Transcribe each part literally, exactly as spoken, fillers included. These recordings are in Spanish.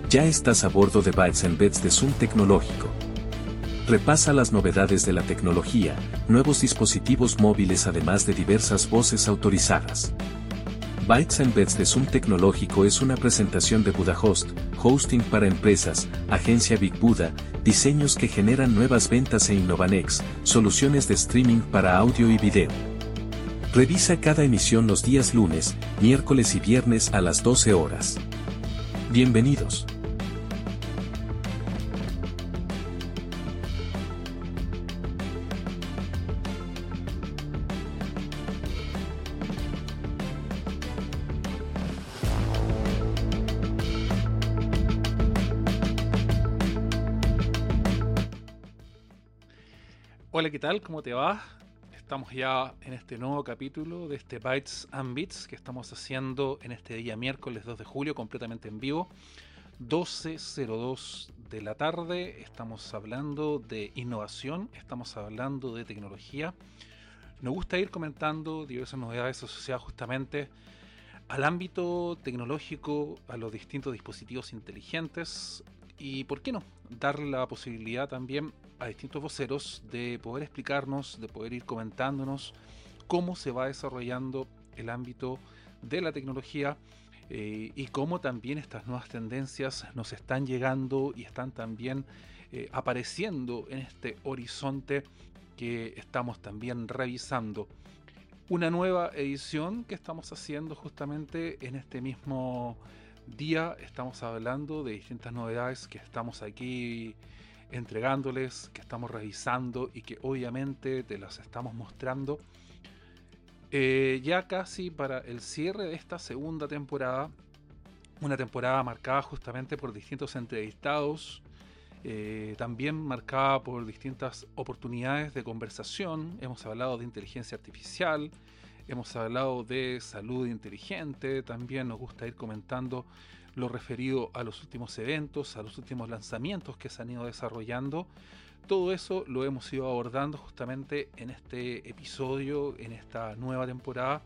Ya estás a bordo de Bytes and Bets de Zoom Tecnológico. Repasa las novedades de la tecnología, nuevos dispositivos móviles además de diversas voces autorizadas. Bytes and Bets de Zoom Tecnológico es una presentación de BuddhaHost, hosting para empresas, agencia Big Buddha, diseños que generan nuevas ventas e Innovanex, soluciones de streaming para audio y video. Revisa cada emisión los días lunes, miércoles y viernes a las doce horas. Bienvenidos. Hola, ¿qué tal? ¿Cómo te va? Estamos ya en este nuevo capítulo de este Bytes and Bits que estamos haciendo en este día miércoles dos de julio, completamente en vivo, doce cero dos de la tarde. Estamos hablando de innovación, estamos hablando de tecnología. Nos gusta ir comentando diversas novedades asociadas justamente al ámbito tecnológico, a los distintos dispositivos inteligentes y, ¿por qué no?, dar la posibilidad también a distintos voceros de poder explicarnos, de poder ir comentándonos cómo se va desarrollando el ámbito de la tecnología eh, y cómo también estas nuevas tendencias nos están llegando y están también eh, apareciendo en este horizonte que estamos también revisando. Una nueva edición que estamos haciendo justamente en este mismo día. Estamos hablando de distintas novedades que estamos aquí entregándoles, que estamos revisando y que obviamente te las estamos mostrando eh, ya casi para el cierre de esta segunda temporada, una temporada marcada justamente por distintos entrevistados, eh, también marcada por distintas oportunidades de conversación. Hemos hablado de inteligencia artificial, hemos hablado de salud inteligente, también nos gusta ir comentando lo referido a los últimos eventos, a los últimos lanzamientos que se han ido desarrollando. Todo eso lo hemos ido abordando justamente en este episodio, en esta nueva temporada.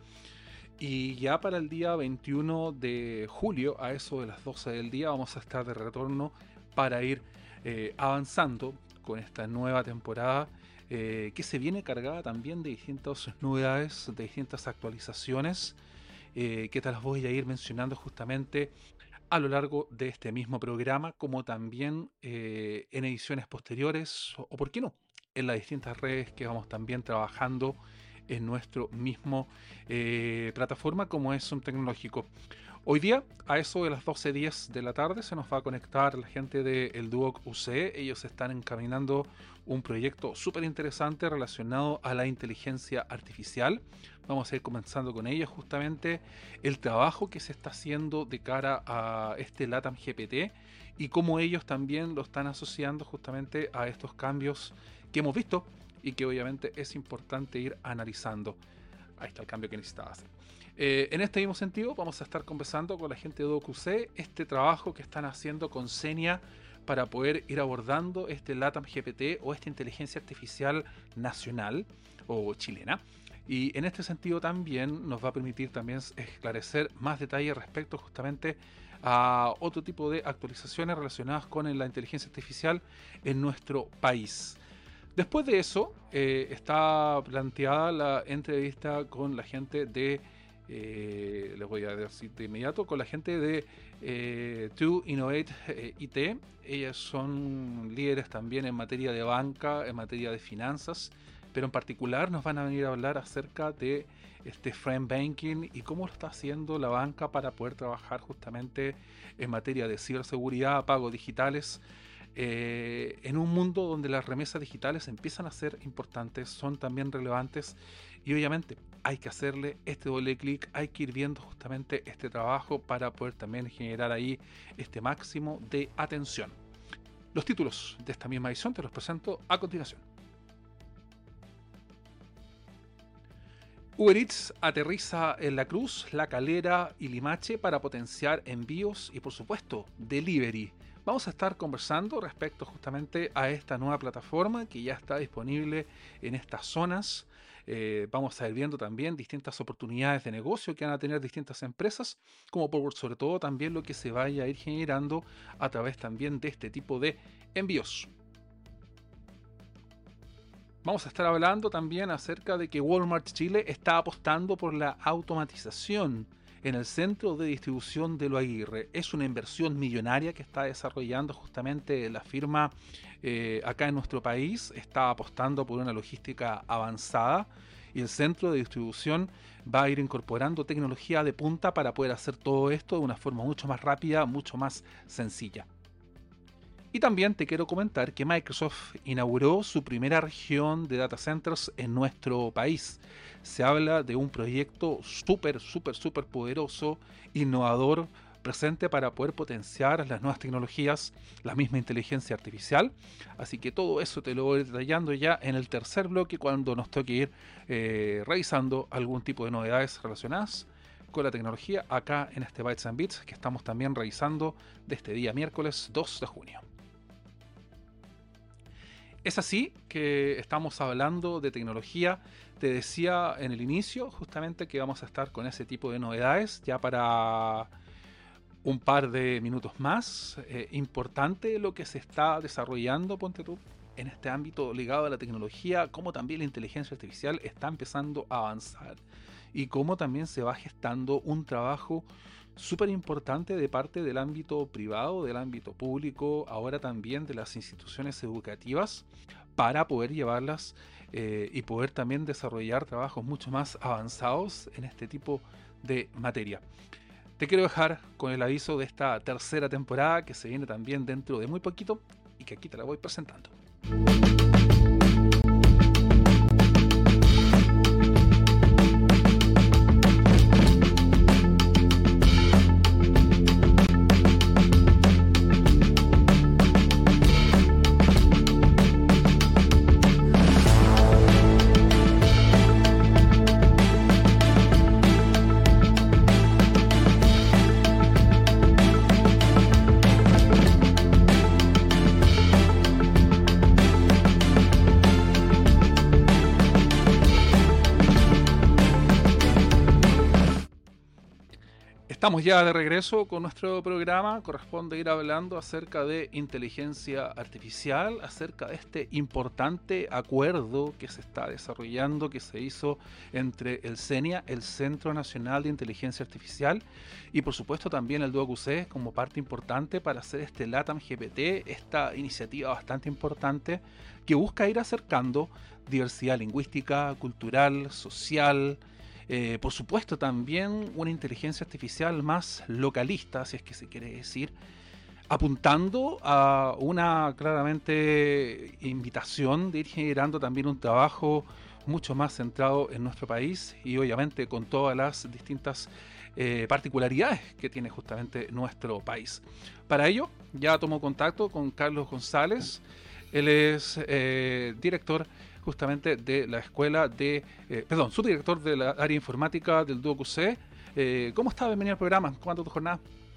Y ya para el día veintiuno de julio, a eso de las doce del día, vamos a estar de retorno para ir eh, avanzando con esta nueva temporada eh, que se viene cargada también de distintas novedades, de distintas actualizaciones eh, que te las voy a ir mencionando justamente a lo largo de este mismo programa, como también eh, en ediciones posteriores, o, o por qué no, en las distintas redes que vamos también trabajando en nuestro mismo eh, plataforma como es Zoom Tecnológico. Hoy día, a eso de las doce diez de la tarde, se nos va a conectar la gente del Duoc U C E. Ellos están encaminando un proyecto súper interesante relacionado a la inteligencia artificial. Vamos a ir comenzando con ellos justamente el trabajo que se está haciendo de cara a este LATAM G P T y cómo ellos también lo están asociando justamente a estos cambios que hemos visto y que obviamente es importante ir analizando. Ahí está el cambio que necesitaba hacer. Eh, en este mismo sentido, vamos a estar conversando con la gente de Duoc U C E este trabajo que están haciendo con Senia para poder ir abordando este LATAM G P T o esta inteligencia artificial nacional o chilena. Y en este sentido también nos va a permitir también esclarecer más detalles respecto justamente a otro tipo de actualizaciones relacionadas con la inteligencia artificial en nuestro país. Después de eso, eh, está planteada la entrevista con la gente de, eh, les voy a decir de inmediato, con la gente de eh, To Innovate eh, I T. Ellas son líderes también en materia de banca, en materia de finanzas, pero en particular nos van a venir a hablar acerca de este Frame Banking y cómo lo está haciendo la banca para poder trabajar justamente en materia de ciberseguridad, pagos digitales, eh, en un mundo donde las remesas digitales empiezan a ser importantes, son también relevantes y obviamente hay que hacerle este doble clic, hay que ir viendo justamente este trabajo para poder también generar ahí este máximo de atención. Los títulos de esta misma edición te los presento a continuación. Uber Eats aterriza en La Cruz, La Calera y Limache para potenciar envíos y, por supuesto, delivery. Vamos a estar conversando respecto justamente a esta nueva plataforma que ya está disponible en estas zonas. Eh, vamos a ir viendo también distintas oportunidades de negocio que van a tener distintas empresas, como por sobre todo también lo que se vaya a ir generando a través también de este tipo de envíos. Vamos a estar hablando también acerca de que Walmart Chile está apostando por la automatización en el centro de distribución de Lo Aguirre. Es una inversión millonaria que está desarrollando justamente la firma eh, acá en nuestro país. Está apostando por una logística avanzada y el centro de distribución va a ir incorporando tecnología de punta para poder hacer todo esto de una forma mucho más rápida, mucho más sencilla. Y también te quiero comentar que Microsoft inauguró su primera región de data centers en nuestro país. Se habla de un proyecto súper, súper, súper poderoso, innovador, presente para poder potenciar las nuevas tecnologías, la misma inteligencia artificial. Así que todo eso te lo voy detallando ya en el tercer bloque cuando nos toque ir eh, revisando algún tipo de novedades relacionadas con la tecnología acá en este Bytes and Bits que estamos también revisando de este día miércoles dos de junio. Es así que estamos hablando de tecnología. Te decía en el inicio justamente que vamos a estar con ese tipo de novedades ya para un par de minutos más. Eh, importante lo que se está desarrollando, ponte tú, en este ámbito ligado a la tecnología, cómo también la inteligencia artificial está empezando a avanzar y cómo también se va gestando un trabajo súper importante de parte del ámbito privado, del ámbito público, ahora también de las instituciones educativas, para poder llevarlas eh, y poder también desarrollar trabajos mucho más avanzados en este tipo de materia. Te quiero dejar con el aviso de esta tercera temporada que se viene también dentro de muy poquito y que aquí te la voy presentando. Estamos ya de regreso con nuestro programa. Corresponde ir hablando acerca de inteligencia artificial, acerca de este importante acuerdo que se está desarrollando, que se hizo entre el CENIA, el Centro Nacional de Inteligencia Artificial, y por supuesto también el DuoQC como parte importante para hacer este LATAM G P T, esta iniciativa bastante importante que busca ir acercando diversidad lingüística, cultural, social. Eh, por supuesto también una inteligencia artificial más localista, si es que se quiere decir, apuntando a una claramente invitación de ir generando también un trabajo mucho más centrado en nuestro país y obviamente con todas las distintas eh, particularidades que tiene justamente nuestro país. Para ello ya tomo contacto con Carlos González. Él es eh, director justamente de la escuela de, eh, perdón, subdirector de la área informática del DuoQC. Eh, ¿Cómo está? Bienvenido al programa. ¿Cómo anda tu jornada?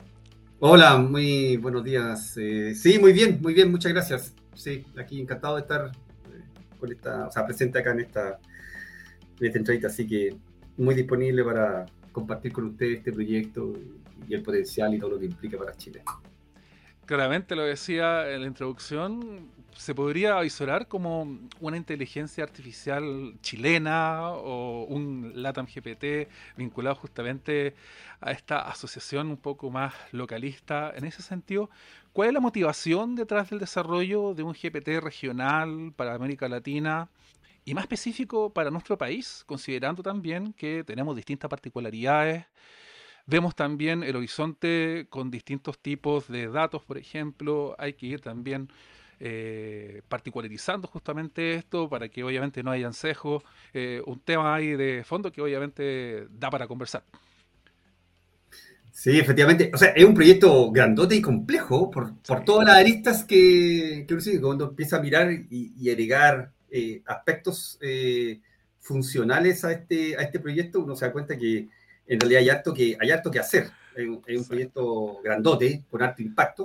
Hola, muy buenos días. Eh, sí, muy bien, muy bien, muchas gracias. Sí, aquí encantado de estar eh, con esta, o sea, presente acá en esta, en esta entrevista, así que muy disponible para compartir con ustedes este proyecto y el potencial y todo lo que implica para Chile. Claramente lo decía en la introducción, se podría avisorar como una inteligencia artificial chilena o un LATAM G P T vinculado justamente a esta asociación un poco más localista. En ese sentido, ¿cuál es la motivación detrás del desarrollo de un G P T regional para América Latina y más específico para nuestro país, considerando también que tenemos distintas particularidades? Vemos también el horizonte con distintos tipos de datos, por ejemplo. Hay que ir también eh, particularizando justamente esto para que obviamente no haya sesgos. Eh, un tema ahí de fondo que obviamente da para conversar. Sí, efectivamente. O sea, es un proyecto grandote y complejo por, por sí. todas las aristas que, que uno sigue. Cuando empieza a mirar y, y agregar eh, aspectos eh, funcionales a este, a este proyecto, uno se da cuenta que en realidad hay harto que, hay harto que hacer. Es un, es un sí. proyecto grandote, con alto impacto.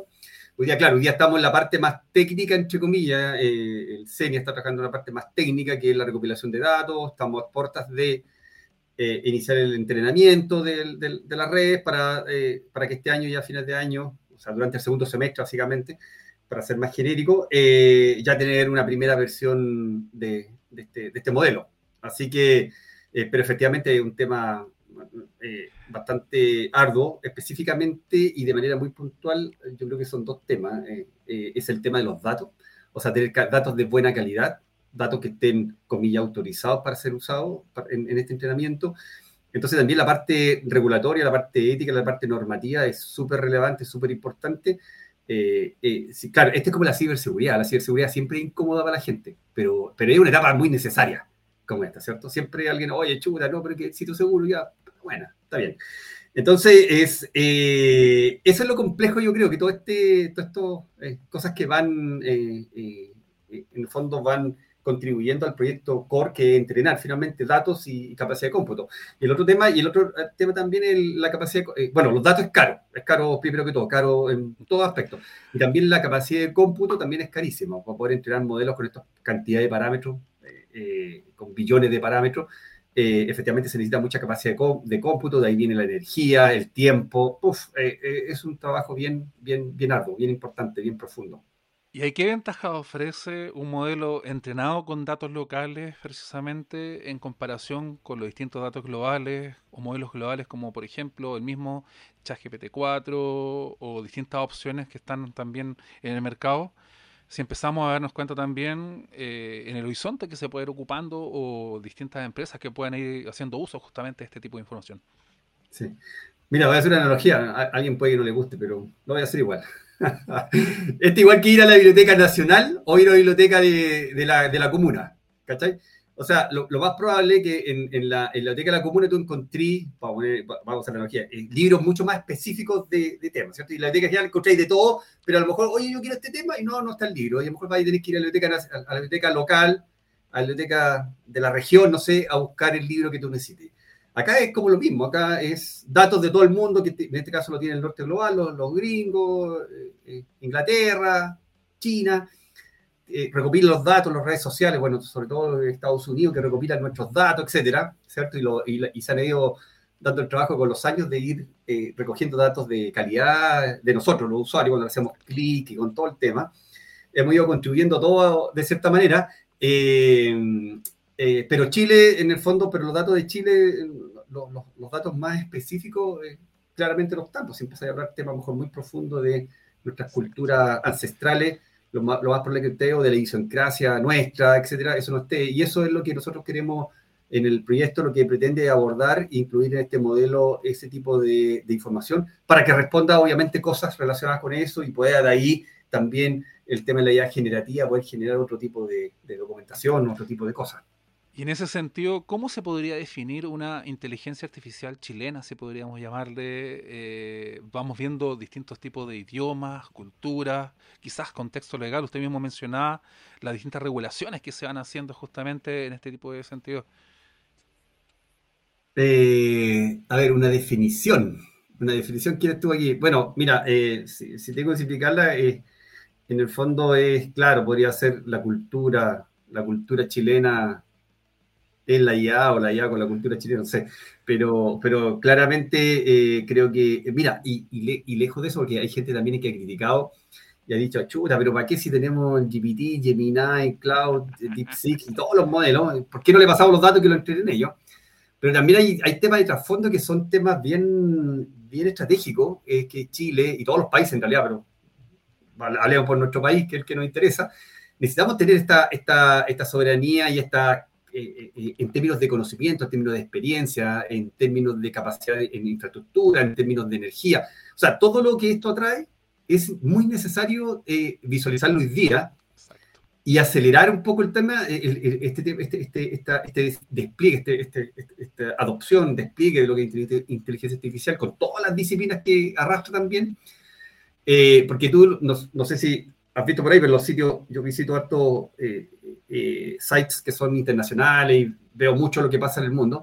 Hoy día, claro, hoy día estamos en la parte más técnica, entre comillas, eh, el CENIA está trabajando en la parte más técnica, que es la recopilación de datos, estamos a puertas de eh, iniciar el entrenamiento de, de, de las redes para, eh, para que este año, ya a fines de año, o sea, durante el segundo semestre, básicamente, para ser más genérico, eh, ya tener una primera versión de, de, este, de este modelo. Así que, eh, pero efectivamente es un tema eh, bastante arduo, específicamente y de manera muy puntual. Yo creo que son dos temas. Eh, eh, es el tema de los datos, o sea, tener datos de buena calidad, datos que estén, comillas, autorizados para ser usados en, en este entrenamiento. Entonces también la parte regulatoria, la parte ética, la parte normativa es súper relevante, súper importante. Eh, eh, sí, claro, este es como la ciberseguridad. La ciberseguridad siempre es incómoda para la gente, pero, pero es una etapa muy necesaria como esta, ¿cierto? Siempre alguien, oye, chuta, no, pero que sitio seguro, ya, bueno, está bien. Entonces, es, eh, eso es lo complejo, yo creo, que todo este, todo esto, eh, cosas que van, eh, eh, en el fondo van contribuyendo al proyecto core, que es entrenar finalmente datos y, y capacidad de cómputo. Y el otro tema, y el otro tema también es la capacidad, de, eh, bueno, los datos es caro, es caro primero que todo, caro en todos aspectos. Y también la capacidad de cómputo también es carísima, para poder entrenar modelos con esta cantidad de parámetros, eh, eh, con billones de parámetros. Eh, efectivamente se necesita mucha capacidad de, de cómputo, de ahí viene la energía, el tiempo. Uf, eh, eh, es un trabajo bien, bien, bien arduo, bien importante, bien profundo. ¿Y hay qué ventajas ofrece un modelo entrenado con datos locales precisamente en comparación con los distintos datos globales o modelos globales como por ejemplo el mismo ChatGPT cuatro o distintas opciones que están también en el mercado? Si empezamos a darnos cuenta también eh, en el horizonte que se puede ir ocupando o distintas empresas que puedan ir haciendo uso justamente de este tipo de información. Sí. Mira, voy a hacer una analogía. A alguien puede que no le guste, pero lo voy a hacer igual. Este igual que ir a la Biblioteca Nacional o ir a la biblioteca de, de, la, de la comuna, ¿cachai? O sea, lo, lo más probable es que en, en, la, en la biblioteca de la comuna tú encontrís, para poner, vamos a hacer la analogía, libros mucho más específicos de, de temas, ¿cierto? Y en la biblioteca general encontráis de todo, pero a lo mejor, oye, yo quiero este tema y no, no está el libro. Y a lo mejor vais a tener que ir a la biblioteca, a la biblioteca local, a la biblioteca de la región, no sé, a buscar el libro que tú necesites. Acá es como lo mismo, acá es datos de todo el mundo, que en este caso lo tiene el norte global, los, los gringos, eh, Inglaterra, China, eh, recopilan los datos, las redes sociales, bueno, sobre todo Estados Unidos, que recopilan nuestros datos, etcétera, ¿cierto? Y, lo, y, y se han ido dando el trabajo con los años de ir eh, recogiendo datos de calidad de nosotros, los usuarios, cuando hacemos clic y con todo el tema. Hemos ido contribuyendo todo de cierta manera. Eh, Eh, pero Chile, en el fondo, pero los datos de Chile, los, los, los datos más específicos, eh, claramente no están. Pues si empieza a hablar temas a lo mejor muy profundos de nuestras culturas ancestrales, lo más, lo más probable que esté, o de la idiosincrasia nuestra, etcétera, eso no esté. Y eso es lo que nosotros queremos en el proyecto, lo que pretende abordar e incluir en este modelo ese tipo de, de información, para que responda, obviamente, cosas relacionadas con eso y pueda de ahí también el tema de la I A generativa, poder generar otro tipo de, de documentación, otro tipo de cosas. Y en ese sentido, ¿cómo se podría definir una inteligencia artificial chilena, si podríamos llamarle? Eh, vamos viendo distintos tipos de idiomas, culturas, quizás contexto legal. Usted mismo mencionaba las distintas regulaciones que se van haciendo justamente en este tipo de sentido. Eh, a ver, una definición. Una definición, ¿quieres tú aquí? Bueno, mira, eh, si, si tengo que simplificarla, eh, en el fondo es, claro, podría ser la cultura, la cultura chilena en la I A o la I A con la cultura chilena, no sé, pero, pero claramente eh, creo que, mira, y, y, le, y lejos de eso, porque hay gente también que ha criticado y ha dicho, chuta, pero ¿para qué si tenemos el G P T, Gemini, Cloud, DeepSeek y todos los modelos? ¿Por qué no le pasamos los datos que lo entrenen ellos? Pero también hay, hay temas de trasfondo que son temas bien, bien estratégicos, eh, que Chile y todos los países en realidad, pero hablemos por nuestro país, que es el que nos interesa, necesitamos tener esta, esta, esta soberanía y esta, eh, eh, en términos de conocimiento, en términos de experiencia, en términos de capacidad de, en infraestructura, en términos de energía. O sea, todo lo que esto atrae es muy necesario eh, visualizarlo hoy día. Exacto. Y acelerar un poco el tema, el, el, este, este, este, esta, este despliegue, este, este, este, esta adopción, despliegue de lo que es inteligencia artificial con todas las disciplinas que arrastra también. Eh, porque tú, no, no sé si has visto por ahí, pero los sitios, yo visito harto eh, eh, sites que son internacionales y veo mucho lo que pasa en el mundo.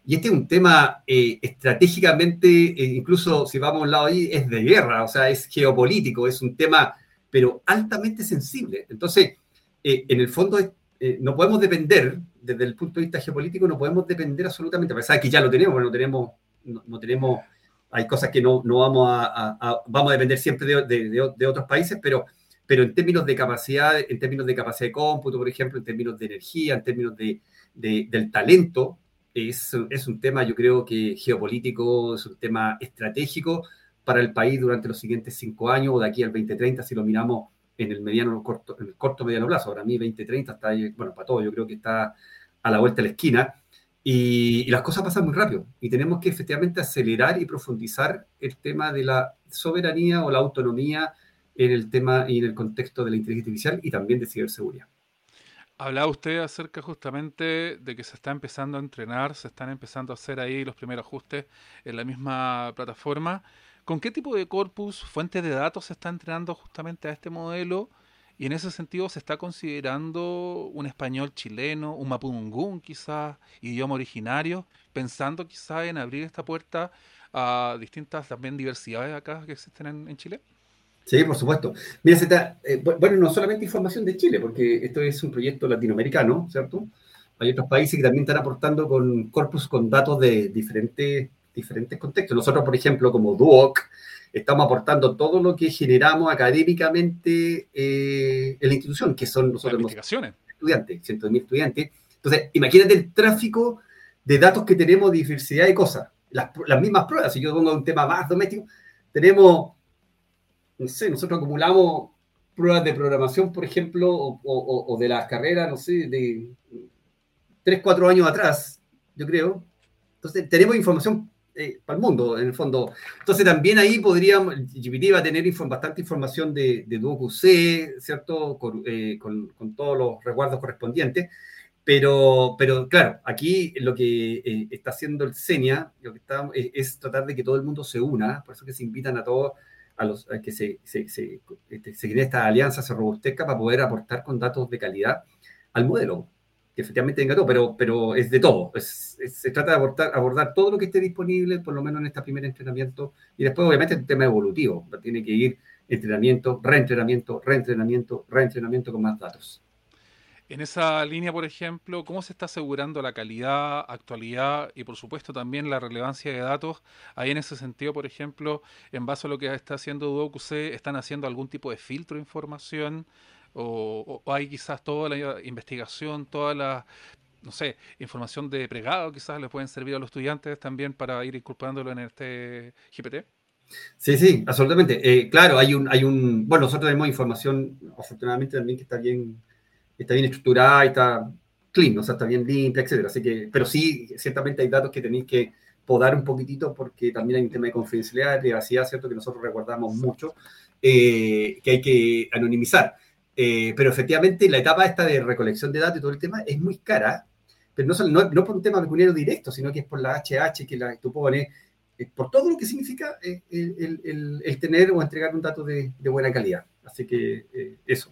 Y este es un tema eh, estratégicamente, eh, incluso si vamos a un lado ahí, es de guerra, o sea, es geopolítico, es un tema, pero altamente sensible. Entonces, eh, en el fondo, eh, no podemos depender, desde el punto de vista geopolítico, no podemos depender absolutamente, a pesar de que ya lo tenemos, no tenemos, no, no tenemos, hay cosas que no, no vamos a, a, a, vamos a depender siempre de, de, de, de otros países, pero, pero en términos de capacidad, en términos de capacidad de cómputo, por ejemplo, en términos de energía, en términos de, de, del talento, Es, es un tema, yo creo que geopolítico, es un tema estratégico para el país durante los siguientes cinco años o de aquí al veinte treinta, si lo miramos en el mediano, corto, en el corto mediano plazo. Para mí veinte treinta está ahí, bueno, para todo, yo creo que está a la vuelta de la esquina y, y las cosas pasan muy rápido y tenemos que efectivamente acelerar y profundizar el tema de la soberanía o la autonomía en el tema y en el contexto de la inteligencia artificial y también de ciberseguridad. Hablaba usted acerca justamente de que se está empezando a entrenar, se están empezando a hacer ahí los primeros ajustes en la misma plataforma. ¿Con qué tipo de corpus, fuentes de datos se está entrenando justamente a este modelo? Y en ese sentido se está considerando un español chileno, un mapudungún quizás, idioma originario, pensando quizás en abrir esta puerta a distintas también diversidades acá que existen en, en Chile. Sí, por supuesto. Mira, se está, eh, bueno, no solamente información de Chile, porque esto es un proyecto latinoamericano, ¿cierto? Hay otros países que también están aportando con corpus con datos de diferentes, diferentes contextos. Nosotros, por ejemplo, como Duoc, estamos aportando todo lo que generamos académicamente eh, en la institución, que son Las nosotros los investigaciones. estudiantes, cientos de mil estudiantes. Entonces, imagínate el tráfico de datos que tenemos, diversidad de cosas. Las, las mismas pruebas, si yo pongo un tema más doméstico, tenemos no sé, nosotros acumulamos pruebas de programación, por ejemplo, o, o, o de las carreras, no sé, de tres, cuatro años atrás, yo creo. Entonces, tenemos información eh, para el mundo, en el fondo. Entonces, también ahí podríamos, G P T va a tener inf bastante información de, de Duoc C, ¿cierto? Con, eh, con, con todos los resguardos correspondientes. Pero, pero claro, aquí lo que eh, está haciendo el CENIA lo que está, es, es tratar de que todo el mundo se una, por eso que se invitan a todos a, los, a que se, se, se, se genere esta alianza, se robustezca para poder aportar con datos de calidad al modelo, que efectivamente tenga todo, pero, pero es de todo. Es, es, se trata de abordar, abordar todo lo que esté disponible, por lo menos en este primer entrenamiento, y después obviamente el tema evolutivo, tiene que ir entrenamiento, reentrenamiento, reentrenamiento, reentrenamiento con más datos. En esa línea, por ejemplo, ¿cómo se está asegurando la calidad, actualidad y por supuesto también la relevancia de datos? Ahí en ese sentido, por ejemplo, en base a lo que está haciendo Duoc C, ¿están haciendo algún tipo de filtro de información? ¿O, o hay quizás toda la investigación, toda la, no sé, información de pregado quizás le pueden servir a los estudiantes también para ir incorporándolo en este G P T? Sí, sí, absolutamente. Eh, claro, hay un, hay un, bueno, nosotros tenemos información, afortunadamente también que está bien está bien estructurada y está clean, o sea, está bien limpia, etcétera. Así que, pero sí, ciertamente hay datos que tenéis que podar un poquitito porque también hay un tema de confidencialidad, de privacidad, ¿cierto? Que nosotros resguardamos mucho, eh, que hay que anonimizar. Eh, pero efectivamente la etapa esta de recolección de datos y todo el tema es muy cara, pero no, no, no por un tema pecuniario directo, sino que es por la H H que la, tú pones, eh, por todo lo que significa eh, el, el, el, tener o entregar un dato de, de buena calidad. Así que eh, eso.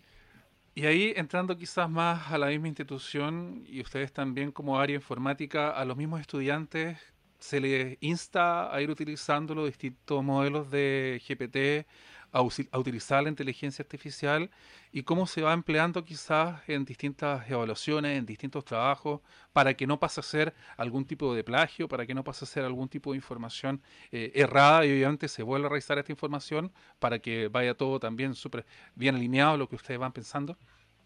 Y ahí entrando quizás más a la misma institución y ustedes también como área informática, a los mismos estudiantes se les insta a ir utilizando los distintos modelos de G P T, a, a utilizar la inteligencia artificial y cómo se va empleando quizás en distintas evaluaciones, en distintos trabajos, para que no pase a ser algún tipo de plagio, para que no pase a ser algún tipo de información eh, errada y obviamente se vuelva a revisar esta información para que vaya todo también súper bien alineado a lo que ustedes van pensando.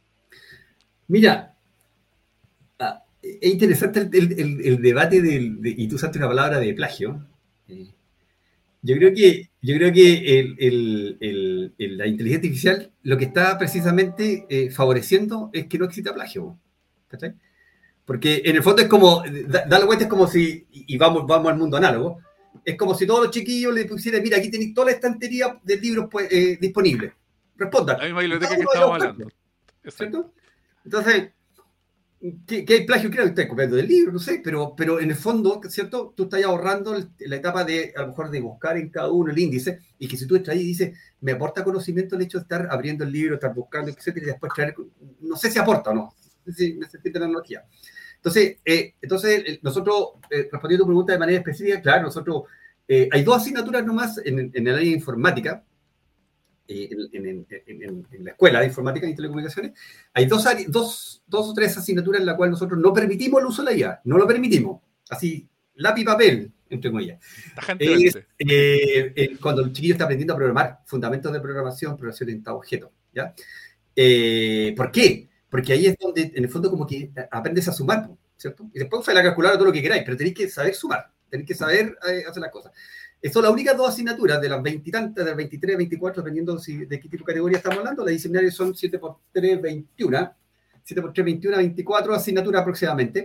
Mira, ah, es interesante el, el, el, el debate del, de, y tú usaste una palabra de plagio. Eh, yo creo que, yo creo que el, el, el, el, la inteligencia artificial lo que está precisamente eh, favoreciendo es que no exista plagio. ¿Cachai? Porque en el fondo es como, da, da la vuelta es como si, y vamos, vamos al mundo análogo, es como si todos los chiquillos le pusieran, mira, aquí tenéis toda la estantería de libros pues, eh, disponibles. Respondan. La misma biblioteca que estábamos hablando. ¿Cierto? Entonces, ¿qué, qué hay plagio? Creo que estoy copiando del libro, no sé, pero, pero en el fondo, ¿cierto? Tú estás ahorrando el, la etapa de, a lo mejor, de buscar en cada uno el índice, y que si tú estás ahí y dices, me aporta conocimiento el hecho de estar abriendo el libro, estar buscando, etcétera, y después traer, no sé si aporta o no, no sé si necesita tecnología. Entonces, eh, entonces eh, nosotros, eh, respondiendo a tu pregunta de manera específica, claro, nosotros, eh, hay dos asignaturas nomás en, en el área de informática, eh, en, en, en, en, la escuela de informática y telecomunicaciones, hay dos, dos, dos o tres asignaturas en las cuales nosotros no permitimos el uso de la I A, no lo permitimos, así, lápiz y papel, entre comillas. Es, eh, eh, cuando el chiquillo está aprendiendo a programar, fundamentos de programación, programación orientada a objetos, ¿ya? Eh, ¿Por qué? Porque ahí es donde, en el fondo, como que aprendes a sumar, ¿cierto? Y después usas la calculadora todo lo que queráis, pero tenéis que saber sumar, tenéis que saber eh, hacer las cosas. Estas son las únicas dos asignaturas de las veintitantas, de las veintitrés, veinticuatro, dependiendo si, de qué tipo de categoría estamos hablando. Las disciplinarias son siete por tres, veintiuno. siete por tres, veintiuno, veinticuatro asignaturas aproximadamente.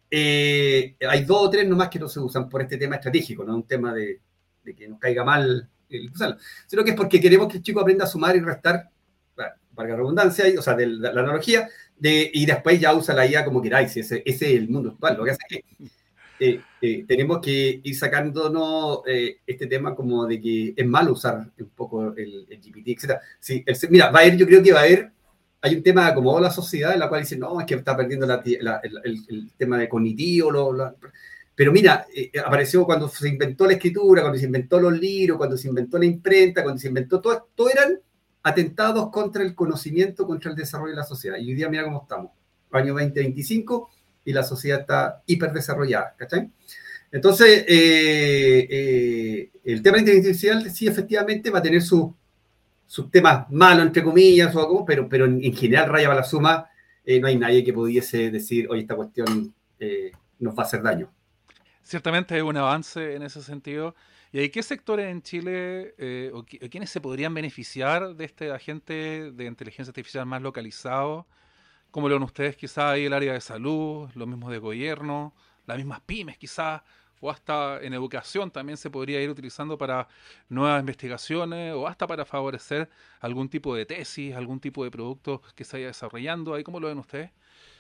Eh, hay dos o tres nomás que no se usan por este tema estratégico, no es un tema de, de que nos caiga mal el usarlo, sino que es porque queremos que el chico aprenda a sumar y restar, para la redundancia, o sea, de la, la analogía, de, y después ya usa la I A como queráis, ese, ese es el mundo actual. Lo que hace es que eh, eh, tenemos que ir sacándonos eh, este tema como de que es malo usar un poco el, el G P T, etcétera. Sí, el, mira, va a haber, yo creo que va a haber, hay un tema como la sociedad en la cual dicen, no, es que está perdiendo la, la, el, el, el tema de cognitivo, lo, lo, pero mira, eh, apareció cuando se inventó la escritura, cuando se inventó los libros, cuando se inventó la imprenta, cuando se inventó todo, todo eran atentados contra el conocimiento, contra el desarrollo de la sociedad. Y hoy día mira cómo estamos, año veinte veinticinco, y la sociedad está hiperdesarrollada, ¿cachai? Entonces, eh, eh, el tema de la inteligencia artificial sí, efectivamente, va a tener sus su temas malos, entre comillas, o algo, pero, pero en, en general, raya para la suma, eh, no hay nadie que pudiese decir, oye, esta cuestión eh, nos va a hacer daño. Ciertamente hay un avance en ese sentido. ¿Y hay qué sectores en Chile eh, o, qui- o quiénes se podrían beneficiar de este agente de inteligencia artificial más localizado? ¿Cómo lo ven ustedes? Quizás ahí el área de salud, lo mismo de gobierno, las mismas pymes quizás, o hasta en educación también se podría ir utilizando para nuevas investigaciones o hasta para favorecer algún tipo de tesis, algún tipo de producto que se vaya desarrollando. ¿Ahí cómo lo ven ustedes?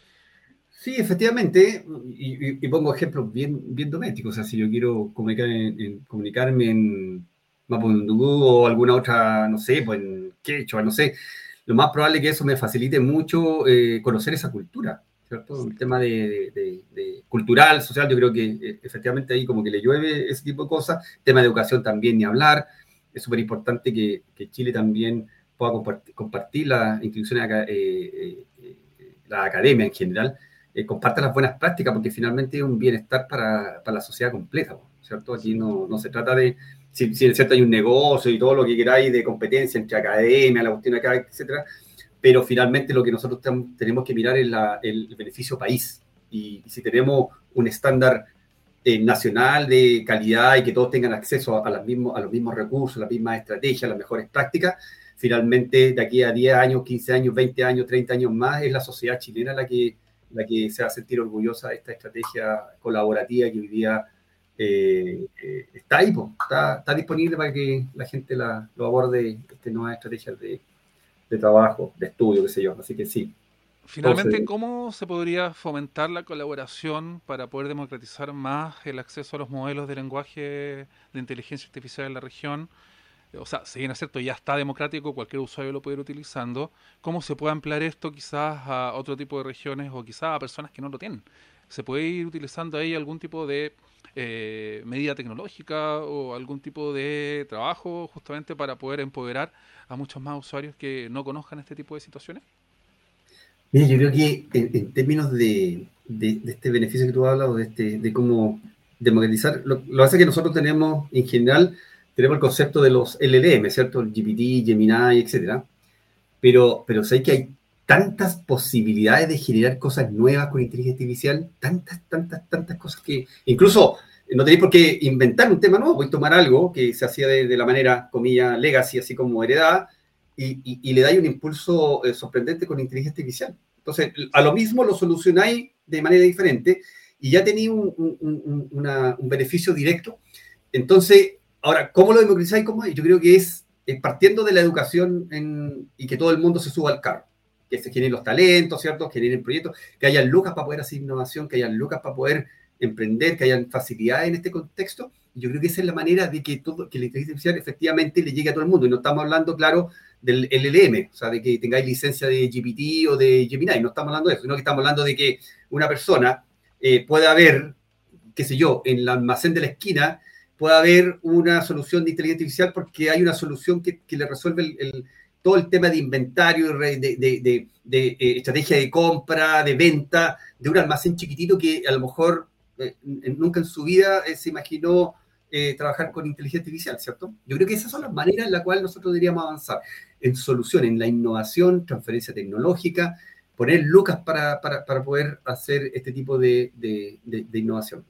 Sí, efectivamente, y, y- y pongo ejemplos bien, bien domésticos. O sea, si yo quiero comunicar en- en- comunicarme en Mapudungun o alguna otra, no sé, pues en quechua, no sé, lo más probable es que eso me facilite mucho eh, conocer esa cultura, ¿cierto? Un tema de, de- de cultural, social, yo creo que eh, efectivamente ahí como que le llueve ese tipo de cosas. Tema de educación también, ni hablar. Es súper importante que, que Chile también pueda compartir, compartir las instituciones, aca- eh, eh, eh, la academia en general, eh, comparta las buenas prácticas, porque finalmente es un bienestar para, para la sociedad completa, ¿cierto? Aquí no, no se trata de, si, si es cierto hay un negocio y todo lo que queráis de competencia entre academia, la cuestión acá, etcétera, pero finalmente lo que nosotros tam, tenemos que mirar es la, el, el beneficio país. Y, y si tenemos un estándar eh, nacional de calidad y que todos tengan acceso a, a, las mismos, a los mismos recursos, a las mismas estrategias, a las mejores prácticas, finalmente de aquí a diez años, quince años, veinte años, treinta años más, es la sociedad chilena la que la que se va a sentir orgullosa de esta estrategia colaborativa que hoy día eh, eh, está ahí, po, está, está disponible para que la gente la, lo aborde, este, nuevas estrategias de, de trabajo, de estudio, qué sé yo. Así que sí. Finalmente, Entonces, ¿cómo se podría fomentar la colaboración para poder democratizar más el acceso a los modelos de lenguaje de inteligencia artificial en la región? O sea, si bien es cierto, ya está democrático, cualquier usuario lo puede ir utilizando. ¿Cómo se puede ampliar esto quizás a otro tipo de regiones o quizás a personas que no lo tienen? ¿Se puede ir utilizando ahí algún tipo de eh, medida tecnológica o algún tipo de trabajo justamente para poder empoderar a muchos más usuarios que no conozcan este tipo de situaciones? mira, yo creo que en, en términos de, de, de, este beneficio que tú hablas, de, este, de cómo democratizar, lo, lo que hace que nosotros tenemos, en general, tenemos el concepto de los L L M, ¿cierto? El G P T, Gemini, etcétera. Pero, pero sé que hay tantas posibilidades de generar cosas nuevas con inteligencia artificial, tantas, tantas, tantas cosas que incluso no tenéis por qué inventar un tema nuevo, podéis tomar algo que se hacía de, de la manera, comilla, legacy, así como heredada, y, y, y le dais un impulso eh, sorprendente con inteligencia artificial. Entonces, a lo mismo lo solucionáis de manera diferente y ya tenéis un, un, un, una, un beneficio directo. Entonces, ahora, ¿cómo lo democratizáis? ¿Cómo? Yo creo que es eh, partiendo de la educación en, y que todo el mundo se suba al carro, que se generen los talentos, ¿cierto? Que generen proyectos, que haya lucas para poder hacer innovación, que haya lucas para poder emprender, que haya facilidades en este contexto. Y yo creo que esa es la manera de que, todo, que la inteligencia artificial efectivamente le llegue a todo el mundo. Y no estamos hablando, claro, del L L M, o sea, de que tengáis licencia de G P T o de Gemini, no estamos hablando de eso, sino que estamos hablando de que una persona eh, puede haber, qué sé yo, en el almacén de la esquina, puede haber una solución de inteligencia artificial porque hay una solución que, que le resuelve el, el, todo el tema de inventario, de, de, de, de, de eh, estrategia de compra, de venta, de un almacén chiquitito que a lo mejor eh, nunca en su vida eh, se imaginó eh, trabajar con inteligencia artificial, ¿cierto? Yo creo que esas son las maneras en las cuales nosotros deberíamos avanzar, en soluciones, en la innovación, transferencia tecnológica, poner lucas para, para, para poder hacer este tipo de, de, de, de innovación.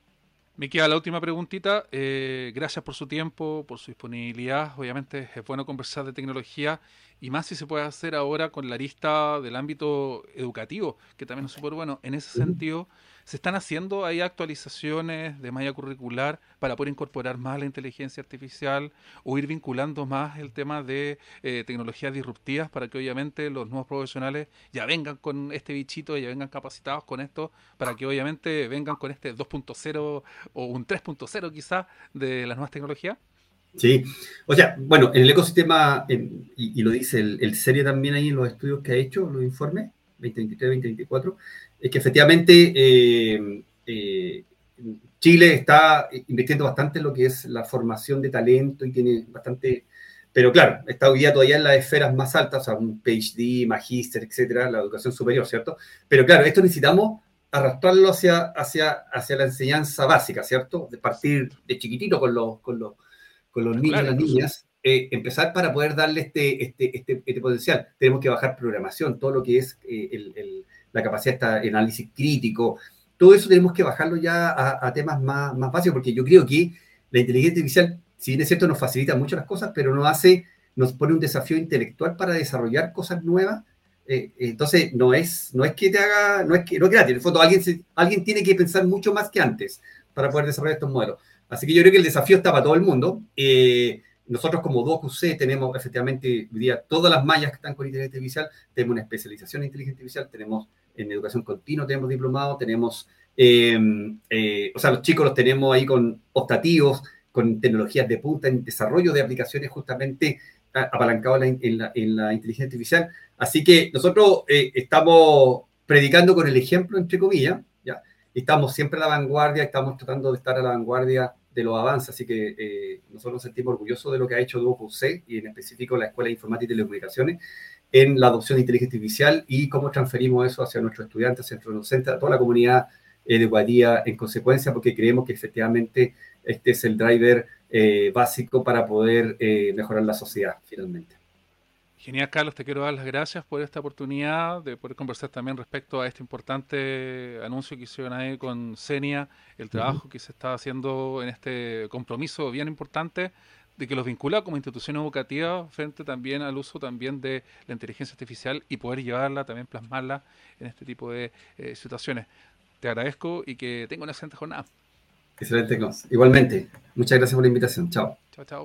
Me queda la última preguntita. Eh, gracias por su tiempo, por su disponibilidad. Obviamente es bueno conversar de tecnología y más si se puede hacer ahora con la arista del ámbito educativo, que también es súper bueno. En ese sentido, ¿se están haciendo ahí actualizaciones de malla curricular para poder incorporar más la inteligencia artificial o ir vinculando más el tema de eh, tecnologías disruptivas para que obviamente los nuevos profesionales ya vengan con este bichito, ya vengan capacitados con esto, para que obviamente vengan con este dos punto cero o un tres punto cero quizás de las nuevas tecnologías? Sí, o sea, bueno, en el ecosistema, en, y, y, lo dice el, el serie también ahí en los estudios que ha hecho, los informes, veinte veintitrés, veinte veinticuatro, es que efectivamente eh, eh, Chile está invirtiendo bastante en lo que es la formación de talento y tiene bastante, pero claro, está hoy día todavía en las esferas más altas, o sea, un PhD, magíster, etcétera, la educación superior, ¿cierto? Pero claro, esto necesitamos arrastrarlo hacia, hacia, hacia la enseñanza básica, ¿cierto? De partir de chiquitito con los, con los con los niños y las niñas, eh, empezar para poder darle este, este, este, este potencial. Tenemos que bajar programación, todo lo que es eh, el, el, la capacidad de análisis crítico, todo eso tenemos que bajarlo ya a, a temas más, más básicos, porque yo creo que la inteligencia artificial, si bien es cierto, nos facilita mucho las cosas, pero nos hace, nos pone un desafío intelectual para desarrollar cosas nuevas. Eh, entonces, no es, no es que te haga, no es que, no es gratis, en el fondo alguien, se, alguien tiene que pensar mucho más que antes para poder desarrollar estos modelos. Así que yo creo que el desafío está para todo el mundo. Eh, nosotros como DocuC tenemos efectivamente hoy día todas las mallas que están con inteligencia artificial, tenemos una especialización en inteligencia artificial, tenemos en educación continua, tenemos diplomados, tenemos, eh, eh, o sea, los chicos los tenemos ahí con optativos, con tecnologías de punta, en desarrollo de aplicaciones justamente apalancados en, en, la, en la inteligencia artificial. Así que nosotros eh, estamos predicando con el ejemplo, entre comillas, ¿ya? Estamos siempre a la vanguardia, estamos tratando de estar a la vanguardia de los avances, así que eh, nosotros nos sentimos orgullosos de lo que ha hecho DocuC y en específico la Escuela de Informática y Telecomunicaciones en la adopción de inteligencia artificial y cómo transferimos eso hacia nuestros estudiantes, hacia nuestros docentes, a toda la comunidad eh, educativa en consecuencia, porque creemos que efectivamente este es el driver eh, básico para poder eh, mejorar la sociedad finalmente. Genial, Carlos, te quiero dar las gracias por esta oportunidad de poder conversar también respecto a este importante anuncio que hicieron ahí con Senia, el trabajo uh-huh. que se está haciendo en este compromiso bien importante de que los vincula como institución educativa frente también al uso también de la inteligencia artificial y poder llevarla, también plasmarla en este tipo de eh, situaciones. Te agradezco y que tenga una excelente jornada. Excelente, Klaus. Igualmente. Muchas gracias por la invitación. Chao. Chao, chao.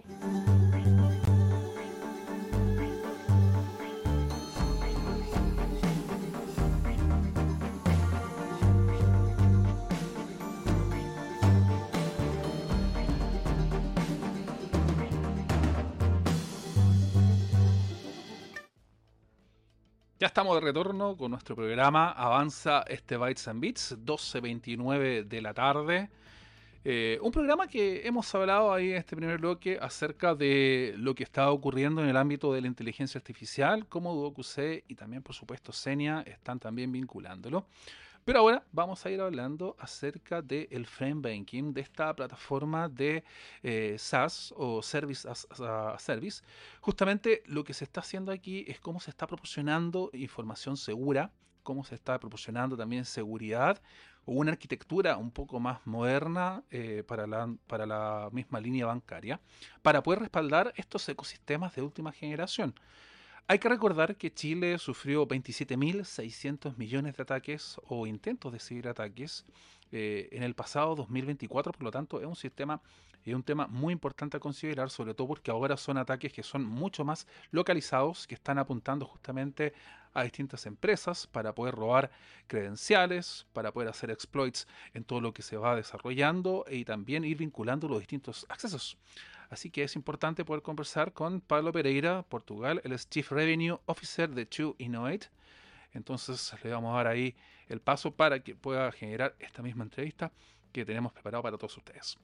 Ya estamos de retorno con nuestro programa. Avanza este Bytes and Bits, doce veintinueve de la tarde. Eh, un programa que hemos hablado ahí en este primer bloque acerca de lo que está ocurriendo en el ámbito de la inteligencia artificial, cómo DocuC y también, por supuesto, Senia están también vinculándolo. Pero ahora vamos a ir hablando acerca del Frame Banking, de esta plataforma de eh, SaaS o Service as a Service. Justamente lo que se está haciendo aquí es cómo se está proporcionando información segura, cómo se está proporcionando también seguridad o una arquitectura un poco más moderna eh, para, la, para la misma línea bancaria, para poder respaldar estos ecosistemas de última generación. Hay que recordar que Chile sufrió veintisiete mil seiscientos millones de ataques o intentos de ciberataques eh, en el pasado dos mil veinticuatro, por lo tanto es un sistema y un tema muy importante a considerar, sobre todo porque ahora son ataques que son mucho más localizados, que están apuntando justamente a distintas empresas para poder robar credenciales, para poder hacer exploits en todo lo que se va desarrollando y también ir vinculando los distintos accesos. Así que es importante poder conversar con Pablo Pereira, Portugal, él es Chief Revenue Officer de two innovate. Entonces le vamos a dar ahí el paso para que pueda generar esta misma entrevista que tenemos preparado para todos ustedes.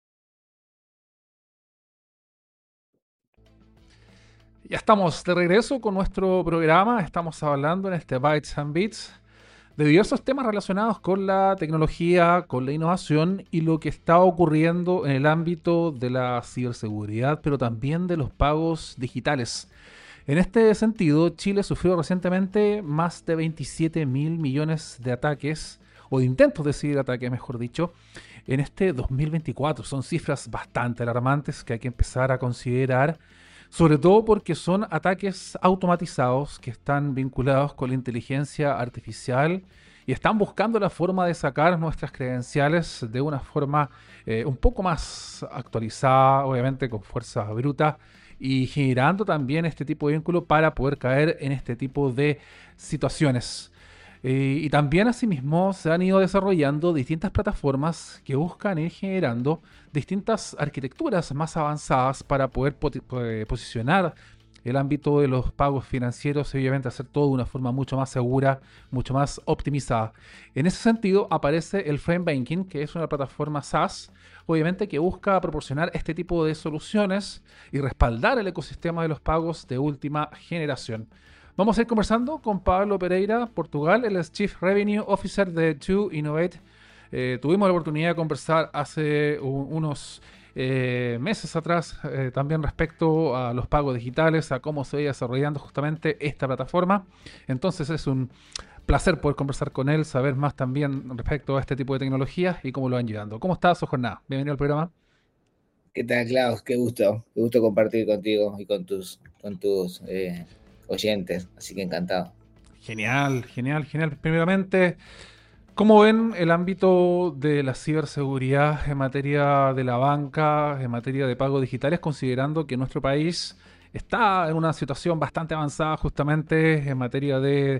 Ya estamos de regreso con nuestro programa. Estamos hablando en este Bytes and Bits de diversos temas relacionados con la tecnología, con la innovación y lo que está ocurriendo en el ámbito de la ciberseguridad, pero también de los pagos digitales. En este sentido, Chile sufrió recientemente más de veintisiete mil millones de ataques, o de intentos de ciberataques, mejor dicho, en este dos mil veinticuatro. Son cifras bastante alarmantes que hay que empezar a considerar, sobre todo porque son ataques automatizados que están vinculados con la inteligencia artificial y están buscando la forma de sacar nuestras credenciales de una forma eh, un poco más actualizada, obviamente con fuerza bruta, y generando también este tipo de vínculo para poder caer en este tipo de situaciones. Eh, y también asimismo se han ido desarrollando distintas plataformas que buscan ir generando distintas arquitecturas más avanzadas para poder poti- eh, posicionar el ámbito de los pagos financieros y obviamente hacer todo de una forma mucho más segura, mucho más optimizada. En ese sentido aparece el Frame Banking, que es una plataforma SaaS, obviamente que busca proporcionar este tipo de soluciones y respaldar el ecosistema de los pagos de última generación. Vamos a ir conversando con Pablo Pereira, Portugal, él es Chief Revenue Officer de two Innovate. Eh, tuvimos la oportunidad de conversar hace un, unos eh, meses atrás eh, también respecto a los pagos digitales, a cómo se iba desarrollando justamente esta plataforma. Entonces es un placer poder conversar con él, saber más también respecto a este tipo de tecnologías y cómo lo van llevando. ¿Cómo está su jornada? Bienvenido al programa. ¿Qué tal, Klaus? Qué gusto, qué gusto compartir contigo y con tus, con tus eh, oyentes, así que encantado. Genial, genial, genial. Primeramente, ¿cómo ven el ámbito de la ciberseguridad en materia de la banca, en materia de pagos digitales, considerando que nuestro país está en una situación bastante avanzada justamente en materia de